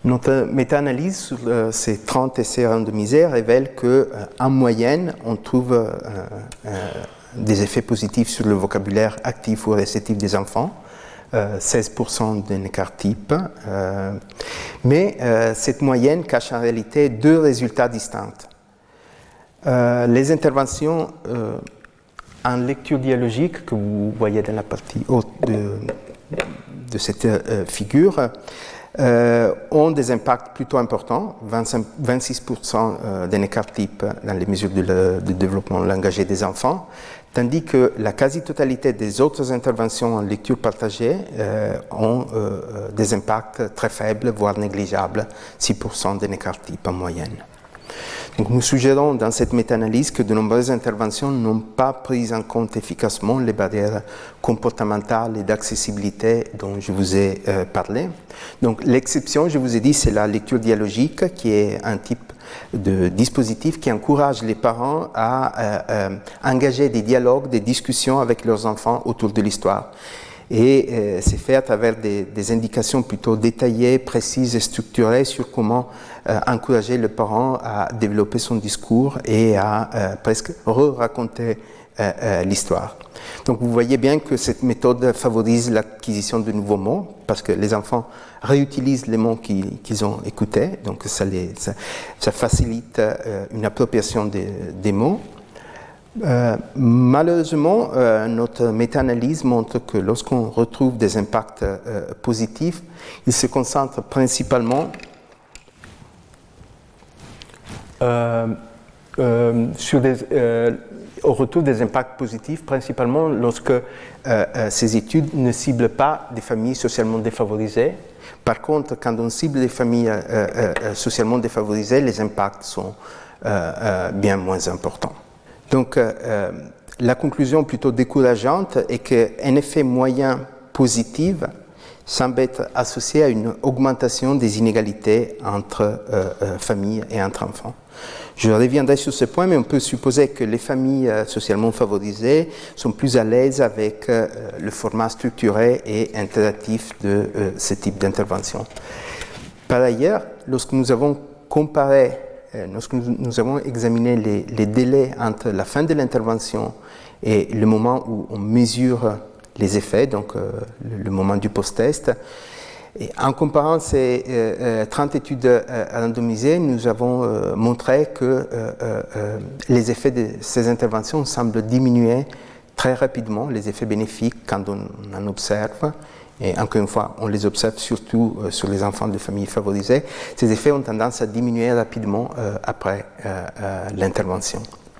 Notre méta-analyse sur euh, ces trente essais randomisés révèle qu'en euh, moyenne, on trouve euh, euh, des effets positifs sur le vocabulaire actif ou réceptif des enfants, euh, seize pour cent d'un écart type. Euh, mais euh, cette moyenne cache en réalité deux résultats distincts. Euh, les interventions euh, en lecture dialogique que vous voyez dans la partie haute de, de cette euh, figure euh, ont des impacts plutôt importants, vingt-cinq, vingt-six pour cent d'un écart type dans les mesures de, le, de développement langagier des enfants, tandis que la quasi-totalité des autres interventions en lecture partagée euh, ont euh, des impacts très faibles, voire négligeables, six pour cent d'un écart type en moyenne. Donc nous suggérons dans cette méta-analyse que de nombreuses interventions n'ont pas pris en compte efficacement les barrières comportementales et d'accessibilité dont je vous ai euh, parlé. Donc l'exception, je vous ai dit, c'est la lecture dialogique, qui est un type de dispositif qui encourage les parents à euh, euh, engager des dialogues, des discussions avec leurs enfants autour de l'histoire. Et euh, c'est fait à travers des, des indications plutôt détaillées, précises et structurées sur comment euh, encourager le parent à développer son discours et à euh, presque re-raconter euh, euh, l'histoire. Donc vous voyez bien que cette méthode favorise l'acquisition de nouveaux mots, parce que les enfants réutilisent les mots qu'ils, qu'ils ont écoutés, donc ça, les, ça, ça facilite euh, une appropriation des, des mots. Euh, malheureusement, euh, notre méta-analyse montre que lorsqu'on retrouve des impacts euh, positifs, ils se concentrent principalement euh, euh, sur des, euh, on retrouve des impacts positifs principalement lorsque euh, euh, ces études ne ciblent pas des familles socialement défavorisées. Par contre, quand on cible des familles euh, euh, socialement défavorisées, les impacts sont euh, euh, bien moins importants. Donc, euh, la conclusion plutôt décourageante est qu'un effet moyen positif semble être associé à une augmentation des inégalités entre euh, euh, familles et entre enfants. Je reviendrai sur ce point, mais on peut supposer que les familles euh, socialement favorisées sont plus à l'aise avec euh, le format structuré et interactif de euh, ce type d'intervention. Par ailleurs, lorsque nous avons comparé Lorsque nous avons examiné les, les délais entre la fin de l'intervention et le moment où on mesure les effets, donc euh, le, le moment du post-test, et en comparant ces euh, trente études euh, randomisées, nous avons euh, montré que euh, euh, les effets de ces interventions semblent diminuer très rapidement, les effets bénéfiques quand on en observe. Et encore une fois, on les observe surtout euh, sur les enfants de familles favorisées. Ces effets ont tendance à diminuer rapidement euh, après euh, euh, l'intervention.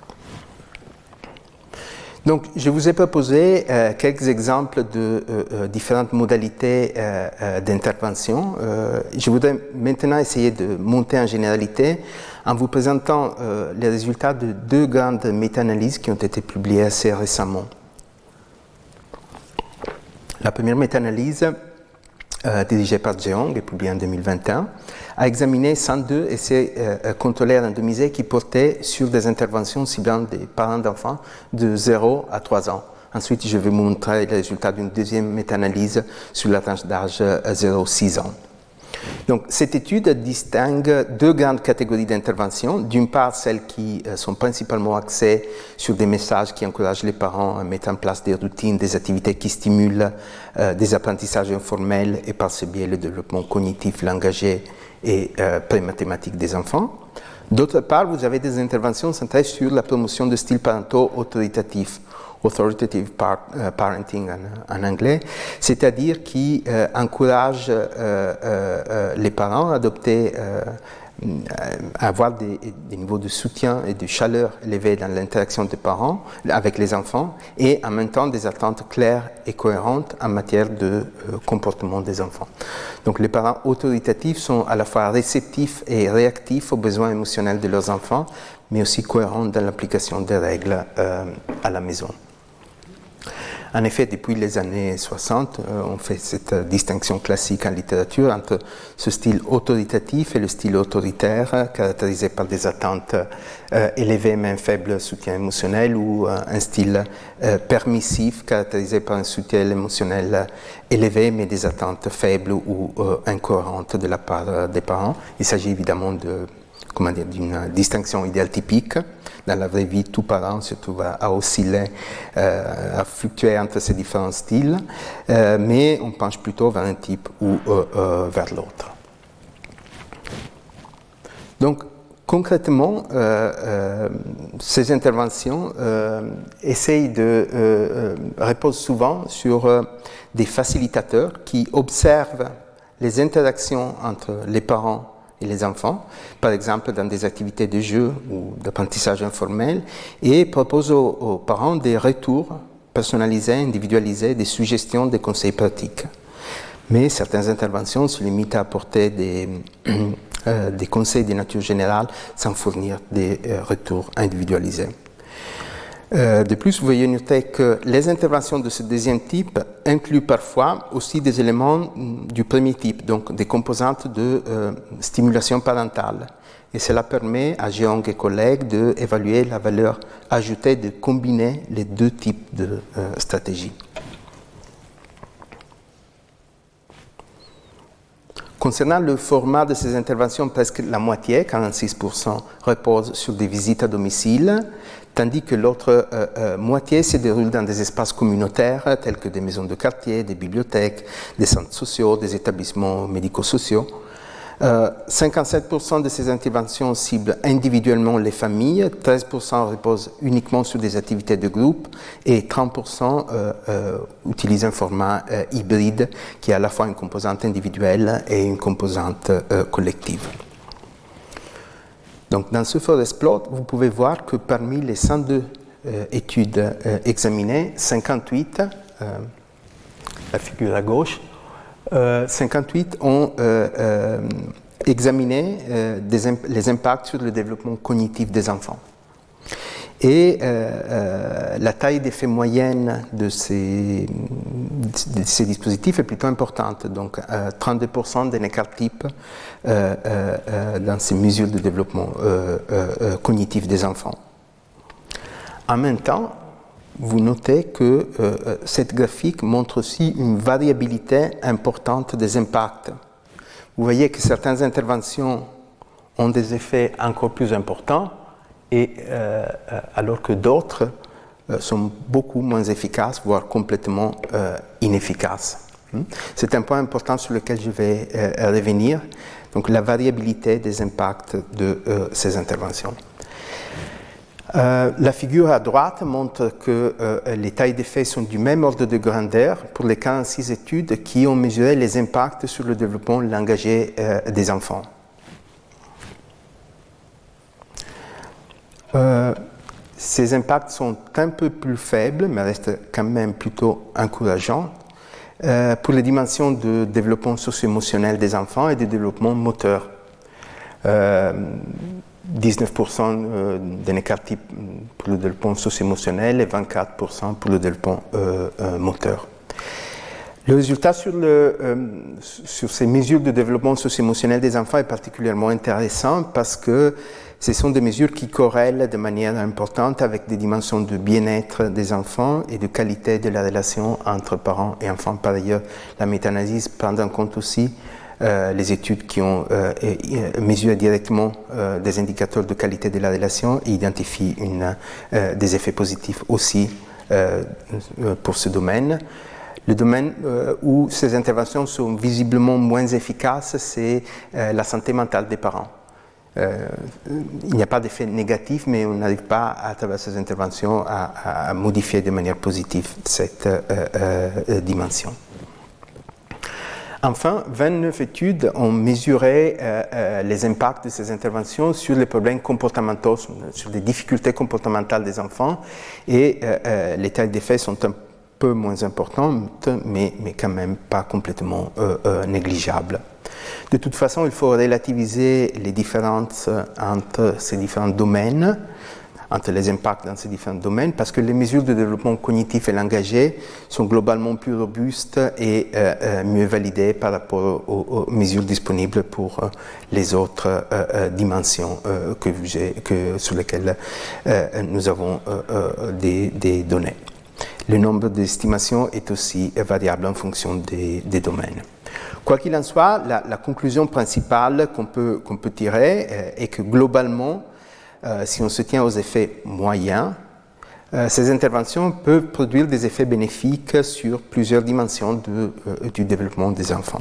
Donc, je vous ai proposé euh, quelques exemples de euh, euh, différentes modalités euh, euh, d'intervention. Euh, je voudrais maintenant essayer de monter en généralité en vous présentant euh, les résultats de deux grandes méta-analyses qui ont été publiées assez récemment. La première méta-analyse, euh, dirigée par Jeong et publiée en deux mille vingt et un, a examiné cent deux essais euh, contrôlés randomisés qui portaient sur des interventions ciblant des parents d'enfants de zéro à trois ans. Ensuite, je vais vous montrer les résultats d'une deuxième méta-analyse sur la tranche d'âge zéro à six ans. Donc, cette étude distingue deux grandes catégories d'interventions. D'une part, celles qui euh, sont principalement axées sur des messages qui encouragent les parents à mettre en place des routines, des activités qui stimulent euh, des apprentissages informels et par ce biais le développement cognitif, langagier et euh, pré-mathématique des enfants. D'autre part, vous avez des interventions centrées sur la promotion de styles parentaux autoritatifs, authoritative par, uh, parenting en, en anglais, c'est-à-dire qui euh, encourage euh, euh, euh, les parents à adopter, euh, à avoir des, des niveaux de soutien et de chaleur élevés dans l'interaction des parents avec les enfants et en même temps des attentes claires et cohérentes en matière de euh, comportement des enfants. Donc les parents autoritatifs sont à la fois réceptifs et réactifs aux besoins émotionnels de leurs enfants, mais aussi cohérents dans l'application des règles euh, à la maison. En effet, depuis les années soixante, euh, on fait cette distinction classique en littérature entre ce style autoritatif et le style autoritaire, caractérisé par des attentes euh, élevées mais un faible soutien émotionnel, ou euh, un style euh, permissif, caractérisé par un soutien émotionnel élevé mais des attentes faibles ou euh, incohérentes de la part euh, des parents. Il s'agit évidemment de, comment dire, d'une distinction idéale typique. Dans la vraie vie, tout parent se trouve à, à osciller, euh, à fluctuer entre ces différents styles, euh, mais on penche plutôt vers un type ou euh, euh, vers l'autre. Donc, concrètement, euh, euh, ces interventions euh, essayent de euh, euh, reposent souvent sur euh, des facilitateurs qui observent les interactions entre les parents et les enfants, par exemple dans des activités de jeu ou d'apprentissage informel, et propose aux, aux parents des retours personnalisés, individualisés, des suggestions, des conseils pratiques. Mais certaines interventions se limitent à apporter des, euh, des conseils de nature générale sans fournir des euh, retours individualisés. Euh, de plus, vous voyez noter que les interventions de ce deuxième type incluent parfois aussi des éléments du premier type, donc des composantes de euh, stimulation parentale. Et cela permet à Jeong et collègues d'évaluer la valeur ajoutée de combiner les deux types de euh, stratégies. Concernant le format de ces interventions, presque la moitié, quarante-six pour cent, repose sur des visites à domicile, tandis que l'autre euh, euh, moitié se déroule dans des espaces communautaires tels que des maisons de quartier, des bibliothèques, des centres sociaux, des établissements médico-sociaux. Euh, cinquante-sept pour cent de ces interventions ciblent individuellement les familles, treize pour cent reposent uniquement sur des activités de groupe et trente pour cent euh, euh, utilisent un format euh, hybride qui a à la fois une composante individuelle et une composante euh, collective. Donc, dans ce Forest Plot, vous pouvez voir que parmi les cent deux euh, études euh, examinées, cinquante-huit, euh, la figure à gauche, euh, cinquante-huit ont euh, euh, examiné euh, des imp- les impacts sur le développement cognitif des enfants. Et euh, euh, la taille d'effet moyenne de ces, de ces dispositifs est plutôt importante, donc euh, trente-deux pour cent d'un écart type euh, euh, dans ces mesures de développement euh, euh, cognitif des enfants. En même temps, vous notez que euh, cette graphique montre aussi une variabilité importante des impacts. Vous voyez que certaines interventions ont des effets encore plus importants, et, euh, alors que d'autres euh, sont beaucoup moins efficaces, voire complètement euh, inefficaces. C'est un point important sur lequel je vais euh, revenir, donc la variabilité des impacts de euh, ces interventions. Euh, la figure à droite montre que euh, les tailles d'effet sont du même ordre de grandeur pour les quarante-six études qui ont mesuré les impacts sur le développement langagier euh, des enfants. Euh, ces impacts sont un peu plus faibles, mais restent quand même plutôt encourageants euh, pour les dimensions de développement socio-émotionnel des enfants et de développement moteur. Euh, dix-neuf pour cent d'un écart type pour le développement socio-émotionnel et vingt-quatre pour cent pour le développement euh, euh, moteur. Le résultat sur, le, euh, sur ces mesures de développement socio-émotionnel des enfants est particulièrement intéressant parce que ce sont des mesures qui corrèlent de manière importante avec des dimensions de bien-être des enfants et de qualité de la relation entre parents et enfants. Par ailleurs, la méta-analyse prend en compte aussi euh, les études qui ont euh, mesuré directement euh, des indicateurs de qualité de la relation et identifient une, euh, des effets positifs aussi euh, pour ce domaine. Le domaine euh, où ces interventions sont visiblement moins efficaces, c'est euh, la santé mentale des parents. Euh, il n'y a pas d'effet négatif, mais on n'arrive pas, à travers ces interventions, à, à modifier de manière positive cette euh, euh, dimension. Enfin, vingt-neuf études ont mesuré euh, euh, les impacts de ces interventions sur les problèmes comportementaux, sur les difficultés comportementales des enfants, et euh, euh, les tailles d'effet sont un peu moins importantes, mais, mais quand même pas complètement euh, euh, négligeables. De toute façon, il faut relativiser les différences entre ces différents domaines entre les impacts dans ces différents domaines, parce que les mesures de développement cognitif et langagier sont globalement plus robustes et euh, euh, mieux validées par rapport aux, aux mesures disponibles pour euh, les autres euh, euh, dimensions euh, que, que, sur lesquelles euh, nous avons euh, euh, des, des données. Le nombre d'estimations est aussi variable en fonction des, des domaines. Quoi qu'il en soit, la, la conclusion principale qu'on peut, qu'on peut tirer euh, est que globalement, euh, si on se tient aux effets moyens, euh, ces interventions peuvent produire des effets bénéfiques sur plusieurs dimensions de, euh, du développement des enfants.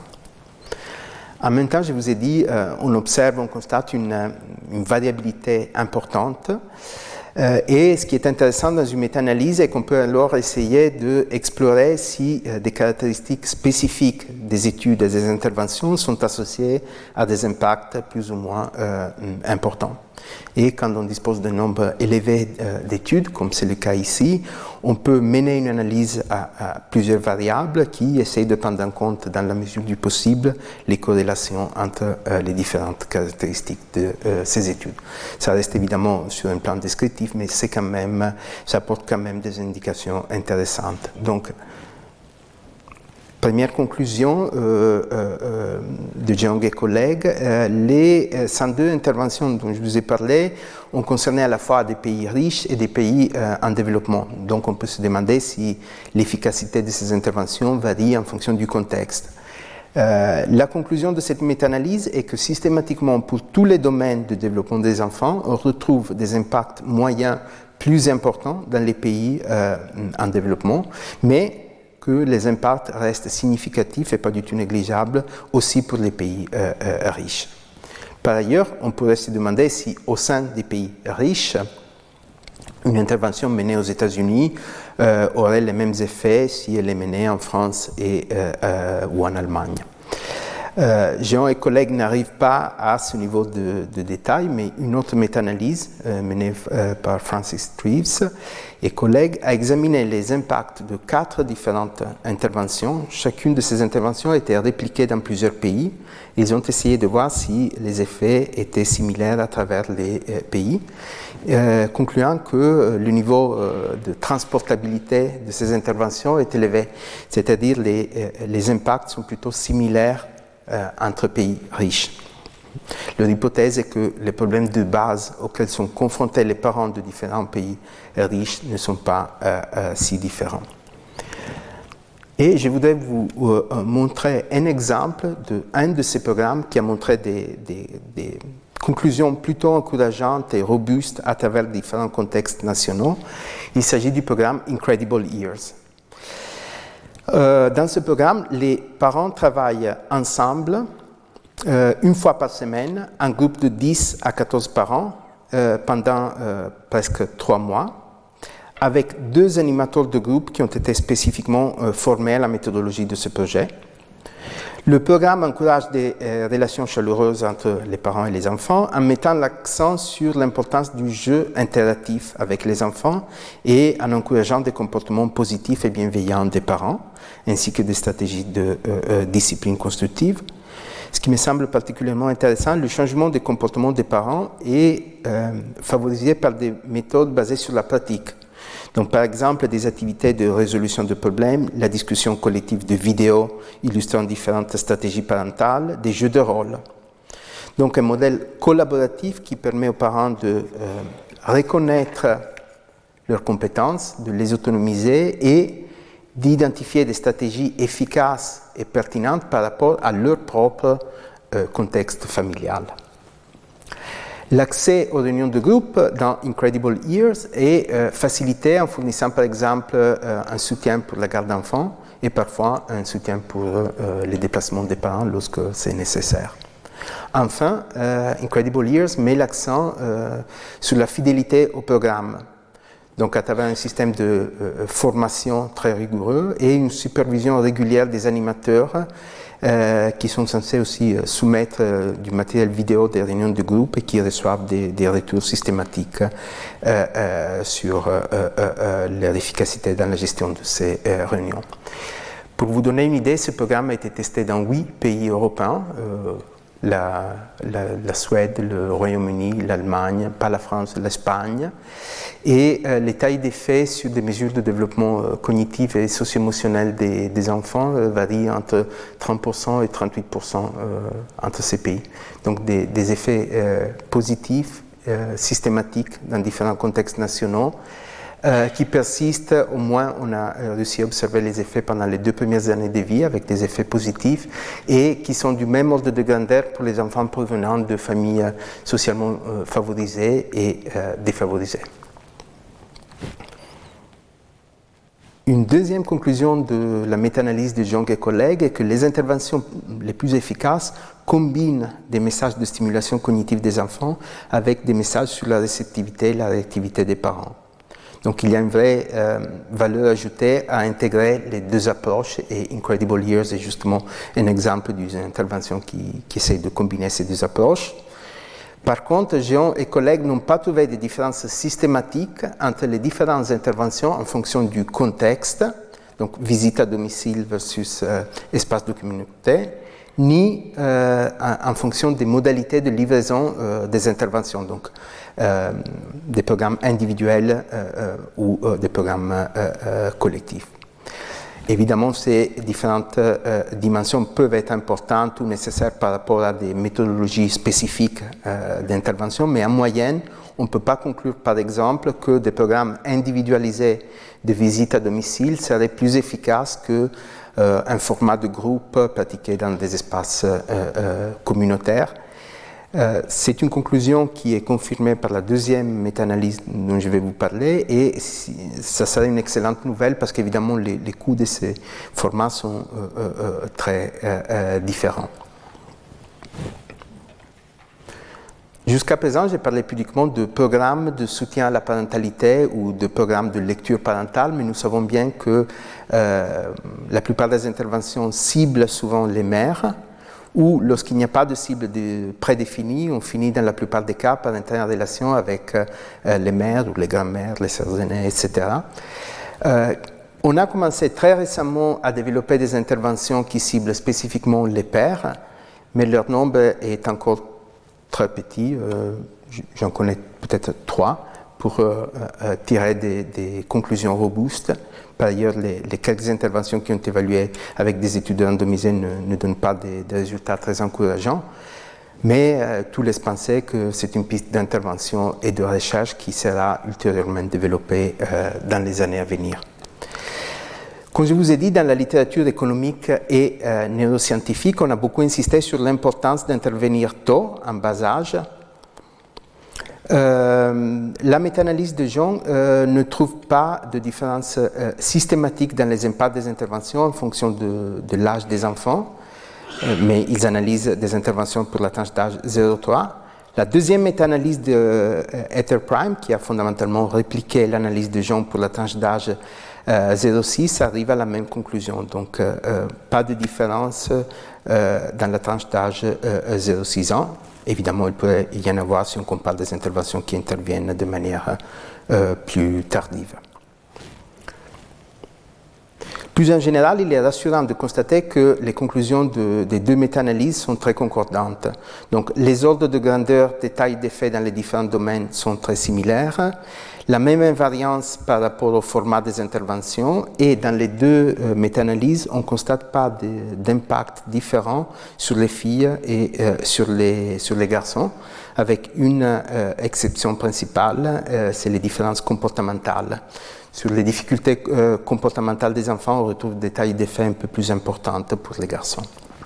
En même temps, je vous ai dit, euh, on observe, on constate une, une variabilité importante. Euh, et ce qui est intéressant dans une méta-analyse est qu'on peut alors essayer d'explorer si euh, des caractéristiques spécifiques des études et des interventions sont associées à des impacts plus ou moins euh, importants. Et quand on dispose d'un nombre élevé euh, d'études, comme c'est le cas ici, on peut mener une analyse à, à plusieurs variables qui essayent de prendre en compte, dans la mesure du possible, les corrélations entre euh, les différentes caractéristiques de euh, ces études. Ça reste évidemment sur un plan descriptif, mais c'est quand même, ça apporte quand même des indications intéressantes. Donc, première conclusion euh, euh, de Jeong et collègues, euh, les cent deux interventions dont je vous ai parlé ont concerné à la fois des pays riches et des pays euh, en développement. Donc on peut se demander si l'efficacité de ces interventions varie en fonction du contexte. Euh, la conclusion de cette méta-analyse est que systématiquement pour tous les domaines de développement des enfants, on retrouve des impacts moyens plus importants dans les pays euh, en développement, mais que les impacts restent significatifs et pas du tout négligeables aussi pour les pays euh, euh, riches. Par ailleurs, on pourrait se demander si au sein des pays riches, une intervention menée aux États-Unis euh, aurait les mêmes effets si elle est menée en France et, euh, euh, ou en Allemagne. Euh, Jean et collègues n'arrivent pas à ce niveau de, de détail, mais une autre méta-analyse euh, menée euh, par Francis Treves et collègues a examiné les impacts de quatre différentes interventions. Chacune de ces interventions a été répliquée dans plusieurs pays. Ils ont essayé de voir si les effets étaient similaires à travers les euh, pays, euh, concluant que euh, le niveau euh, de transportabilité de ces interventions est élevé, c'est-à-dire les, euh, les impacts sont plutôt similaires Euh, entre pays riches. Leur hypothèse est que les problèmes de base auxquels sont confrontés les parents de différents pays riches ne sont pas euh, euh, si différents. Et je voudrais vous euh, montrer un exemple d'un de, de ces programmes qui a montré des, des, des conclusions plutôt encourageantes et robustes à travers différents contextes nationaux. Il s'agit du programme Incredible Years. Euh, dans ce programme, les parents travaillent ensemble euh, une fois par semaine, un groupe de dix à quatorze parents euh, pendant euh, presque trois mois, avec deux animateurs de groupe qui ont été spécifiquement euh, formés à la méthodologie de ce projet. Le programme encourage des euh, relations chaleureuses entre les parents et les enfants en mettant l'accent sur l'importance du jeu interactif avec les enfants et en encourageant des comportements positifs et bienveillants des parents, ainsi que des stratégies de euh, euh, discipline constructive. Ce qui me semble particulièrement intéressant, le changement des comportements des parents est euh, favorisé par des méthodes basées sur la pratique. Donc, par exemple, des activités de résolution de problèmes, la discussion collective de vidéos illustrant différentes stratégies parentales, des jeux de rôle. Donc, un modèle collaboratif qui permet aux parents de euh, reconnaître leurs compétences, de les autonomiser et d'identifier des stratégies efficaces et pertinentes par rapport à leur propre euh, contexte familial. L'accès aux réunions de groupe dans Incredible Years est euh, facilité en fournissant par exemple euh, un soutien pour la garde d'enfants et parfois un soutien pour euh, les déplacements des parents lorsque c'est nécessaire. Enfin, euh, Incredible Years met l'accent euh, sur la fidélité au programme, donc à travers un système de euh, formation très rigoureux et une supervision régulière des animateurs Euh, qui sont censés aussi euh, soumettre euh, du matériel vidéo des réunions de groupe et qui reçoivent des, des retours systématiques euh, euh, sur euh, euh, euh, leur efficacité dans la gestion de ces euh, réunions. Pour vous donner une idée, ce programme a été testé dans huit pays européens, euh, la, la, la Suède, le Royaume-Uni, l'Allemagne, pas la France, l'Espagne. Et euh, les tailles d'effet sur des mesures de développement euh, cognitif et socio-émotionnel des, des enfants euh, varient entre trente pour cent et trente-huit pour cent euh, entre ces pays. Donc des, des effets euh, positifs, euh, systématiques dans différents contextes nationaux, Euh, qui persiste, au moins on a réussi à observer les effets pendant les deux premières années de vie avec des effets positifs et qui sont du même ordre de grandeur pour les enfants provenant de familles socialement euh, favorisées et euh, défavorisées. Une deuxième conclusion de la méta-analyse de Jong et collègues est que les interventions les plus efficaces combinent des messages de stimulation cognitive des enfants avec des messages sur la réceptivité et la réactivité des parents. Donc il y a une vraie euh, valeur ajoutée à intégrer les deux approches et Incredible Years est justement un exemple d'une intervention qui, qui essaie de combiner ces deux approches. Par contre, Jean et collègues n'ont pas trouvé de différences systématiques entre les différentes interventions en fonction du contexte, donc visite à domicile versus euh, espace de communauté, ni euh, en, en fonction des modalités de livraison euh, des interventions. Donc, Euh, des programmes individuels euh, euh, ou euh, des programmes euh, euh, collectifs. Évidemment, ces différentes euh, dimensions peuvent être importantes ou nécessaires par rapport à des méthodologies spécifiques euh, d'intervention, mais en moyenne, on ne peut pas conclure, par exemple, que des programmes individualisés de visite à domicile seraient plus efficaces que euh, un format de groupe pratiqué dans des espaces euh, euh, communautaires. Euh, c'est une conclusion qui est confirmée par la deuxième méta-analyse dont je vais vous parler et si, ça serait une excellente nouvelle parce qu'évidemment les, les coûts de ces formats sont euh, euh, très euh, euh, différents. Jusqu'à présent, j'ai parlé publiquement de programmes de soutien à la parentalité ou de programmes de lecture parentale, mais nous savons bien que euh, la plupart des interventions ciblent souvent les mères, ou lorsqu'il n'y a pas de cible de prédéfinie, on finit dans la plupart des cas par entrer en relation avec euh, les mères ou les grands-mères, les sœurs aînées, et cetera. Euh, on a commencé très récemment à développer des interventions qui ciblent spécifiquement les pères, mais leur nombre est encore très petit, euh, j'en connais peut-être trois, pour euh, euh, tirer des, des conclusions robustes. Par ailleurs, les, les quelques interventions qui ont été évaluées avec des études randomisées ne, ne donnent pas des, des résultats très encourageants, mais euh, tout laisse penser que c'est une piste d'intervention et de recherche qui sera ultérieurement développée euh, dans les années à venir. Comme je vous ai dit, dans la littérature économique et euh, neuroscientifique, on a beaucoup insisté sur l'importance d'intervenir tôt, en bas âge. Euh, la méta-analyse de Jean euh, ne trouve pas de différence euh, systématique dans les impacts des interventions en fonction de, de l'âge des enfants, euh, mais ils analysent des interventions pour la tranche d'âge zéro à trois. La deuxième méta-analyse de euh, Ether Prime, qui a fondamentalement répliqué l'analyse de Jean pour la tranche d'âge euh, zéro à six, arrive à la même conclusion. Donc, euh, euh, pas de différence euh, dans la tranche d'âge euh, zéro à six ans. Évidemment, il pourrait y en avoir si on compare des interventions qui interviennent de manière euh, plus tardive. Plus en général, il est rassurant de constater que les conclusions de, des deux méta-analyses sont très concordantes. Donc, les ordres de grandeur des tailles d'effet dans les différents domaines sont très similaires. La même invariance par rapport au format des interventions et dans les deux euh, méta-analyses, on ne constate pas d'impact différent sur les filles et euh, sur, les, sur les garçons, avec une euh, exception principale, euh, c'est les différences comportementales. Sur les difficultés euh, comportementales des enfants, on retrouve des tailles d'effet un peu plus importantes pour les garçons.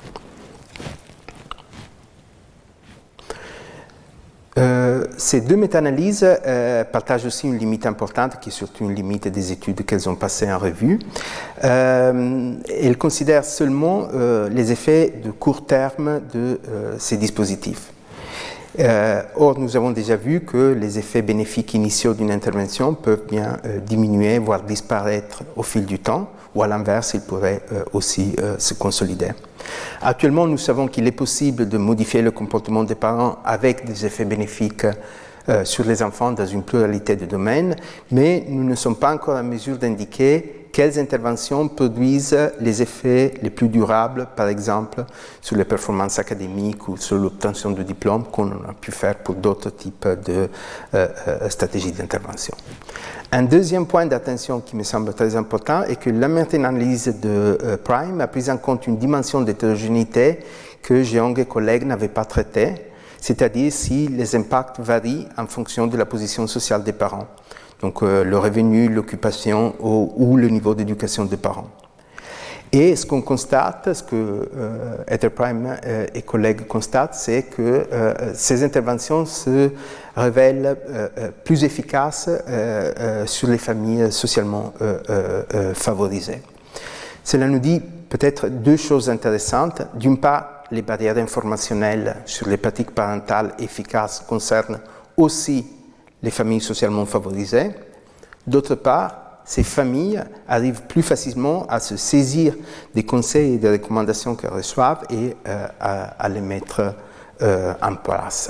Euh, ces deux méta-analyses euh, partagent aussi une limite importante, qui est surtout une limite des études qu'elles ont passées en revue. Euh, elles considèrent seulement euh, les effets de court terme de euh, ces dispositifs. Euh, or, nous avons déjà vu que les effets bénéfiques initiaux d'une intervention peuvent bien euh, diminuer, voire disparaître au fil du temps, ou à l'inverse, ils pourraient euh, aussi euh, se consolider. Actuellement, nous savons qu'il est possible de modifier le comportement des parents avec des effets bénéfiques euh, sur les enfants dans une pluralité de domaines, mais nous ne sommes pas encore en mesure d'indiquer quelles interventions produisent les effets les plus durables, par exemple, sur les performances académiques ou sur l'obtention de diplômes qu'on a pu faire pour d'autres types de euh, euh, stratégies d'intervention. Un deuxième point d'attention qui me semble très important est que la méta-analyse de euh, Prime a pris en compte une dimension d'hétérogénéité que Jeong et collègues n'avaient pas traitée, c'est-à-dire si les impacts varient en fonction de la position sociale des parents, donc euh, le revenu, l'occupation ou, ou le niveau d'éducation des parents. Et ce qu'on constate, ce que euh, Heather Prime euh, et collègues constatent, c'est que euh, ces interventions se révèlent euh, plus efficaces euh, euh, sur les familles socialement euh, euh, favorisées. Cela nous dit peut-être deux choses intéressantes. D'une part, les barrières informationnelles sur les pratiques parentales efficaces concernent aussi les familles socialement favorisées. D'autre part, ces familles arrivent plus facilement à se saisir des conseils et des recommandations qu'elles reçoivent et euh, à, à les mettre euh, en place.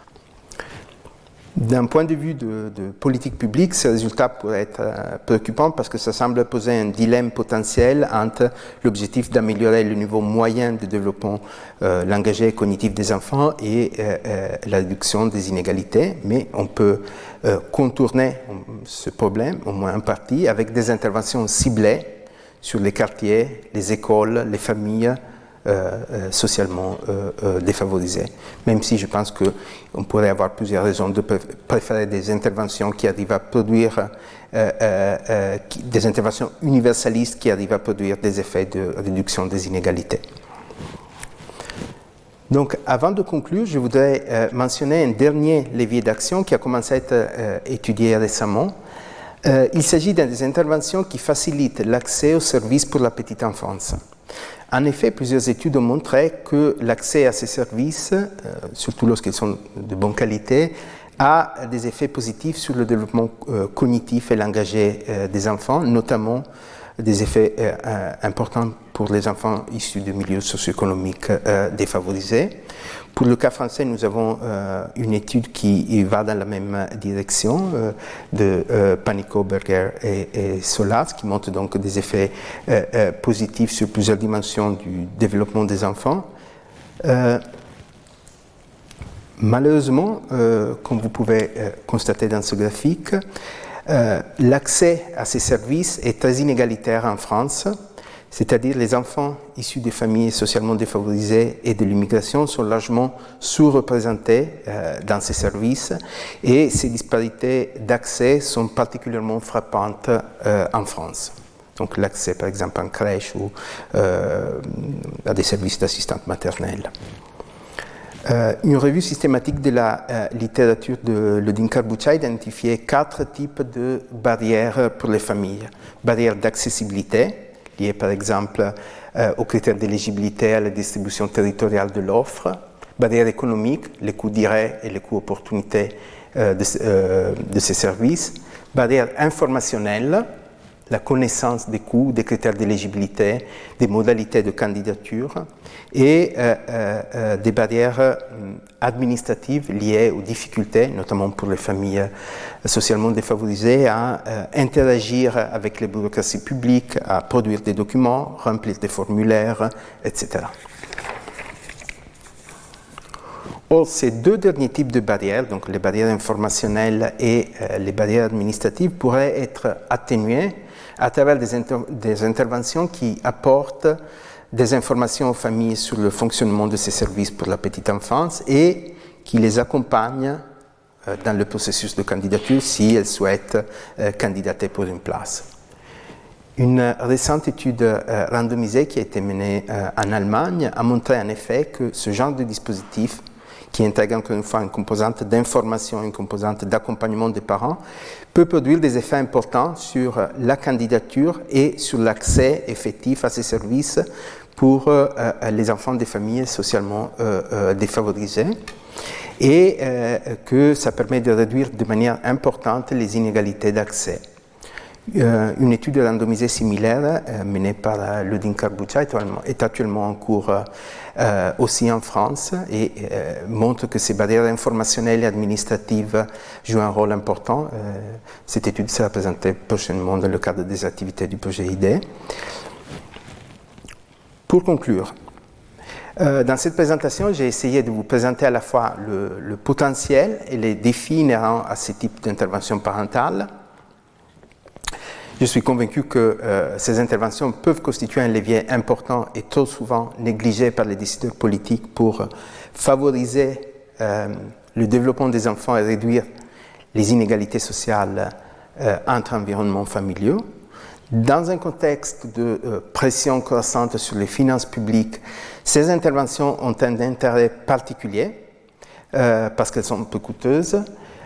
D'un point de vue de, de politique publique, ces résultats pourraient être euh, préoccupants parce que ça semble poser un dilemme potentiel entre l'objectif d'améliorer le niveau moyen de développement euh, langagier et cognitif des enfants et euh, euh, la réduction des inégalités, mais on peut euh, contourner ce problème, au moins en partie, avec des interventions ciblées sur les quartiers, les écoles, les familles, Euh, euh, socialement euh, euh, défavorisés. Même si je pense qu'on pourrait avoir plusieurs raisons de préférer des interventions qui arrivent à produire, euh, euh, euh, qui, des interventions universalistes qui arrivent à produire des effets de réduction des inégalités. Donc, avant de conclure, je voudrais euh, mentionner un dernier levier d'action qui a commencé à être euh, étudié récemment. Euh, il s'agit des interventions qui facilitent l'accès aux services pour la petite enfance. En effet, plusieurs études ont montré que l'accès à ces services, euh, surtout lorsqu'ils sont de bonne qualité, a des effets positifs sur le développement euh, cognitif et langagier euh, des enfants, notamment des effets euh, euh, importants pour les enfants issus de milieux socio-économiques euh, défavorisés. Pour le cas français, nous avons euh, une étude qui va dans la même direction euh, de euh, Panico, Berger et, et Solas, qui montre donc des effets euh, euh, positifs sur plusieurs dimensions du développement des enfants. Euh, malheureusement, euh, comme vous pouvez euh, constater dans ce graphique, euh, l'accès à ces services est très inégalitaire en France. C'est-à-dire les enfants issus des familles socialement défavorisées et de l'immigration sont largement sous-représentés euh, dans ces services et ces disparités d'accès sont particulièrement frappantes euh, en France. Donc l'accès par exemple en crèche ou euh, à des services d'assistante maternelle. Euh, une revue systématique de la euh, littérature de Ludin Karbucha a identifié quatre types de barrières pour les familles. Barrières d'accessibilité, liées par exemple euh, aux critères d'éligibilité à la distribution territoriale de l'offre, barrières économiques, les coûts directs et les coûts opportunités euh, de, euh, de ces services, barrières informationnelles, la connaissance des coûts, des critères d'éligibilité, des modalités de candidature, et euh, euh, des barrières euh, administratives liées aux difficultés, notamment pour les familles socialement défavorisées, à euh, interagir avec les bureaucraties publiques, à produire des documents, remplir des formulaires, et cetera. Or, ces deux derniers types de barrières, donc les barrières informationnelles et euh, les barrières administratives, pourraient être atténuées à travers des, inter des interventions qui apportent des informations aux familles sur le fonctionnement de ces services pour la petite enfance et qui les accompagnent euh, dans le processus de candidature si elles souhaitent euh, candidater pour une place. Une récente étude euh, randomisée qui a été menée euh, en Allemagne a montré en effet que ce genre de dispositif, qui intègre encore une fois une composante d'information, une composante d'accompagnement des parents, peut produire des effets importants sur la candidature et sur l'accès effectif à ces services pour euh, les enfants des familles socialement euh, euh, défavorisées, et euh, que ça permet de réduire de manière importante les inégalités d'accès. Euh, une étude randomisée similaire euh, menée par euh, Ludin Karbucha est, est actuellement en cours euh, aussi en France et euh, montre que ces barrières informationnelles et administratives jouent un rôle important. Euh, cette étude sera présentée prochainement dans le cadre des activités du projet I D E. Pour conclure, euh, dans cette présentation, j'ai essayé de vous présenter à la fois le, le potentiel et les défis inhérents à ce type d'intervention parentale. Je suis convaincu que euh, ces interventions peuvent constituer un levier important et trop souvent négligé par les décideurs politiques pour euh, favoriser euh, le développement des enfants et réduire les inégalités sociales euh, entre environnements familiaux. Dans un contexte de euh, pression croissante sur les finances publiques, ces interventions ont un intérêt particulier euh, parce qu'elles sont peu coûteuses,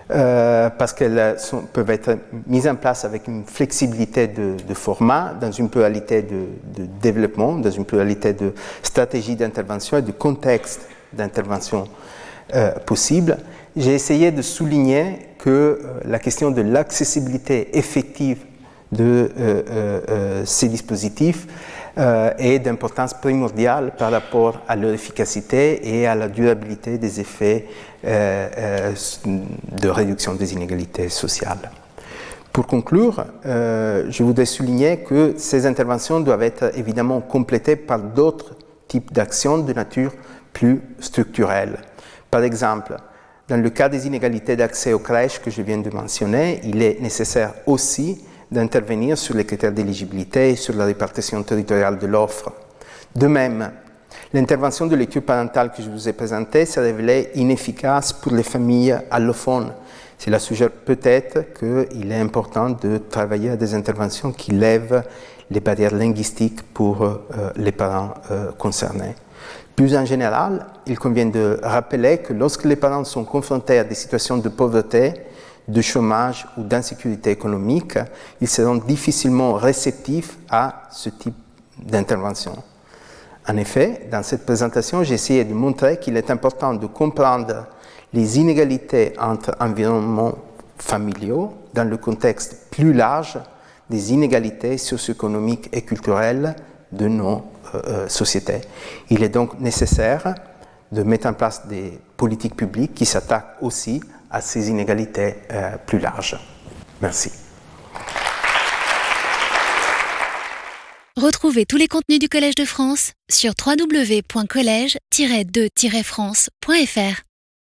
Euh, parce qu'elles sont, peuvent être mises en place avec une flexibilité de, de format, dans une pluralité de, de développement, dans une pluralité de stratégies d'intervention et de contextes d'intervention euh, possibles. J'ai essayé de souligner que euh, la question de l'accessibilité effective de euh, euh, ces dispositifs euh, est d'importance primordiale par rapport à leur efficacité et à la durabilité des effets euh, euh, de réduction des inégalités sociales. Pour conclure, euh, je voudrais souligner que ces interventions doivent être évidemment complétées par d'autres types d'actions de nature plus structurelle. Par exemple, dans le cas des inégalités d'accès aux crèches que je viens de mentionner, il est nécessaire aussi d'intervenir sur les critères d'éligibilité et sur la répartition territoriale de l'offre. De même, l'intervention de lecture parentale que je vous ai présentée s'est révélée inefficace pour les familles allophones. Cela suggère peut-être qu'il est important de travailler à des interventions qui lèvent les barrières linguistiques pour euh, les parents euh, concernés. Plus en général, il convient de rappeler que lorsque les parents sont confrontés à des situations de pauvreté, de chômage ou d'insécurité économique, ils seront difficilement réceptifs à ce type d'intervention. En effet, dans cette présentation, j'ai essayé de montrer qu'il est important de comprendre les inégalités entre environnements familiaux dans le contexte plus large des inégalités socio-économiques et culturelles de nos euh, sociétés. Il est donc nécessaire de mettre en place des politiques publiques qui s'attaquent aussi à ces inégalités euh, plus larges. Merci. Retrouvez tous les contenus du Collège de France sur w w w point collège tiret de tiret france point f r.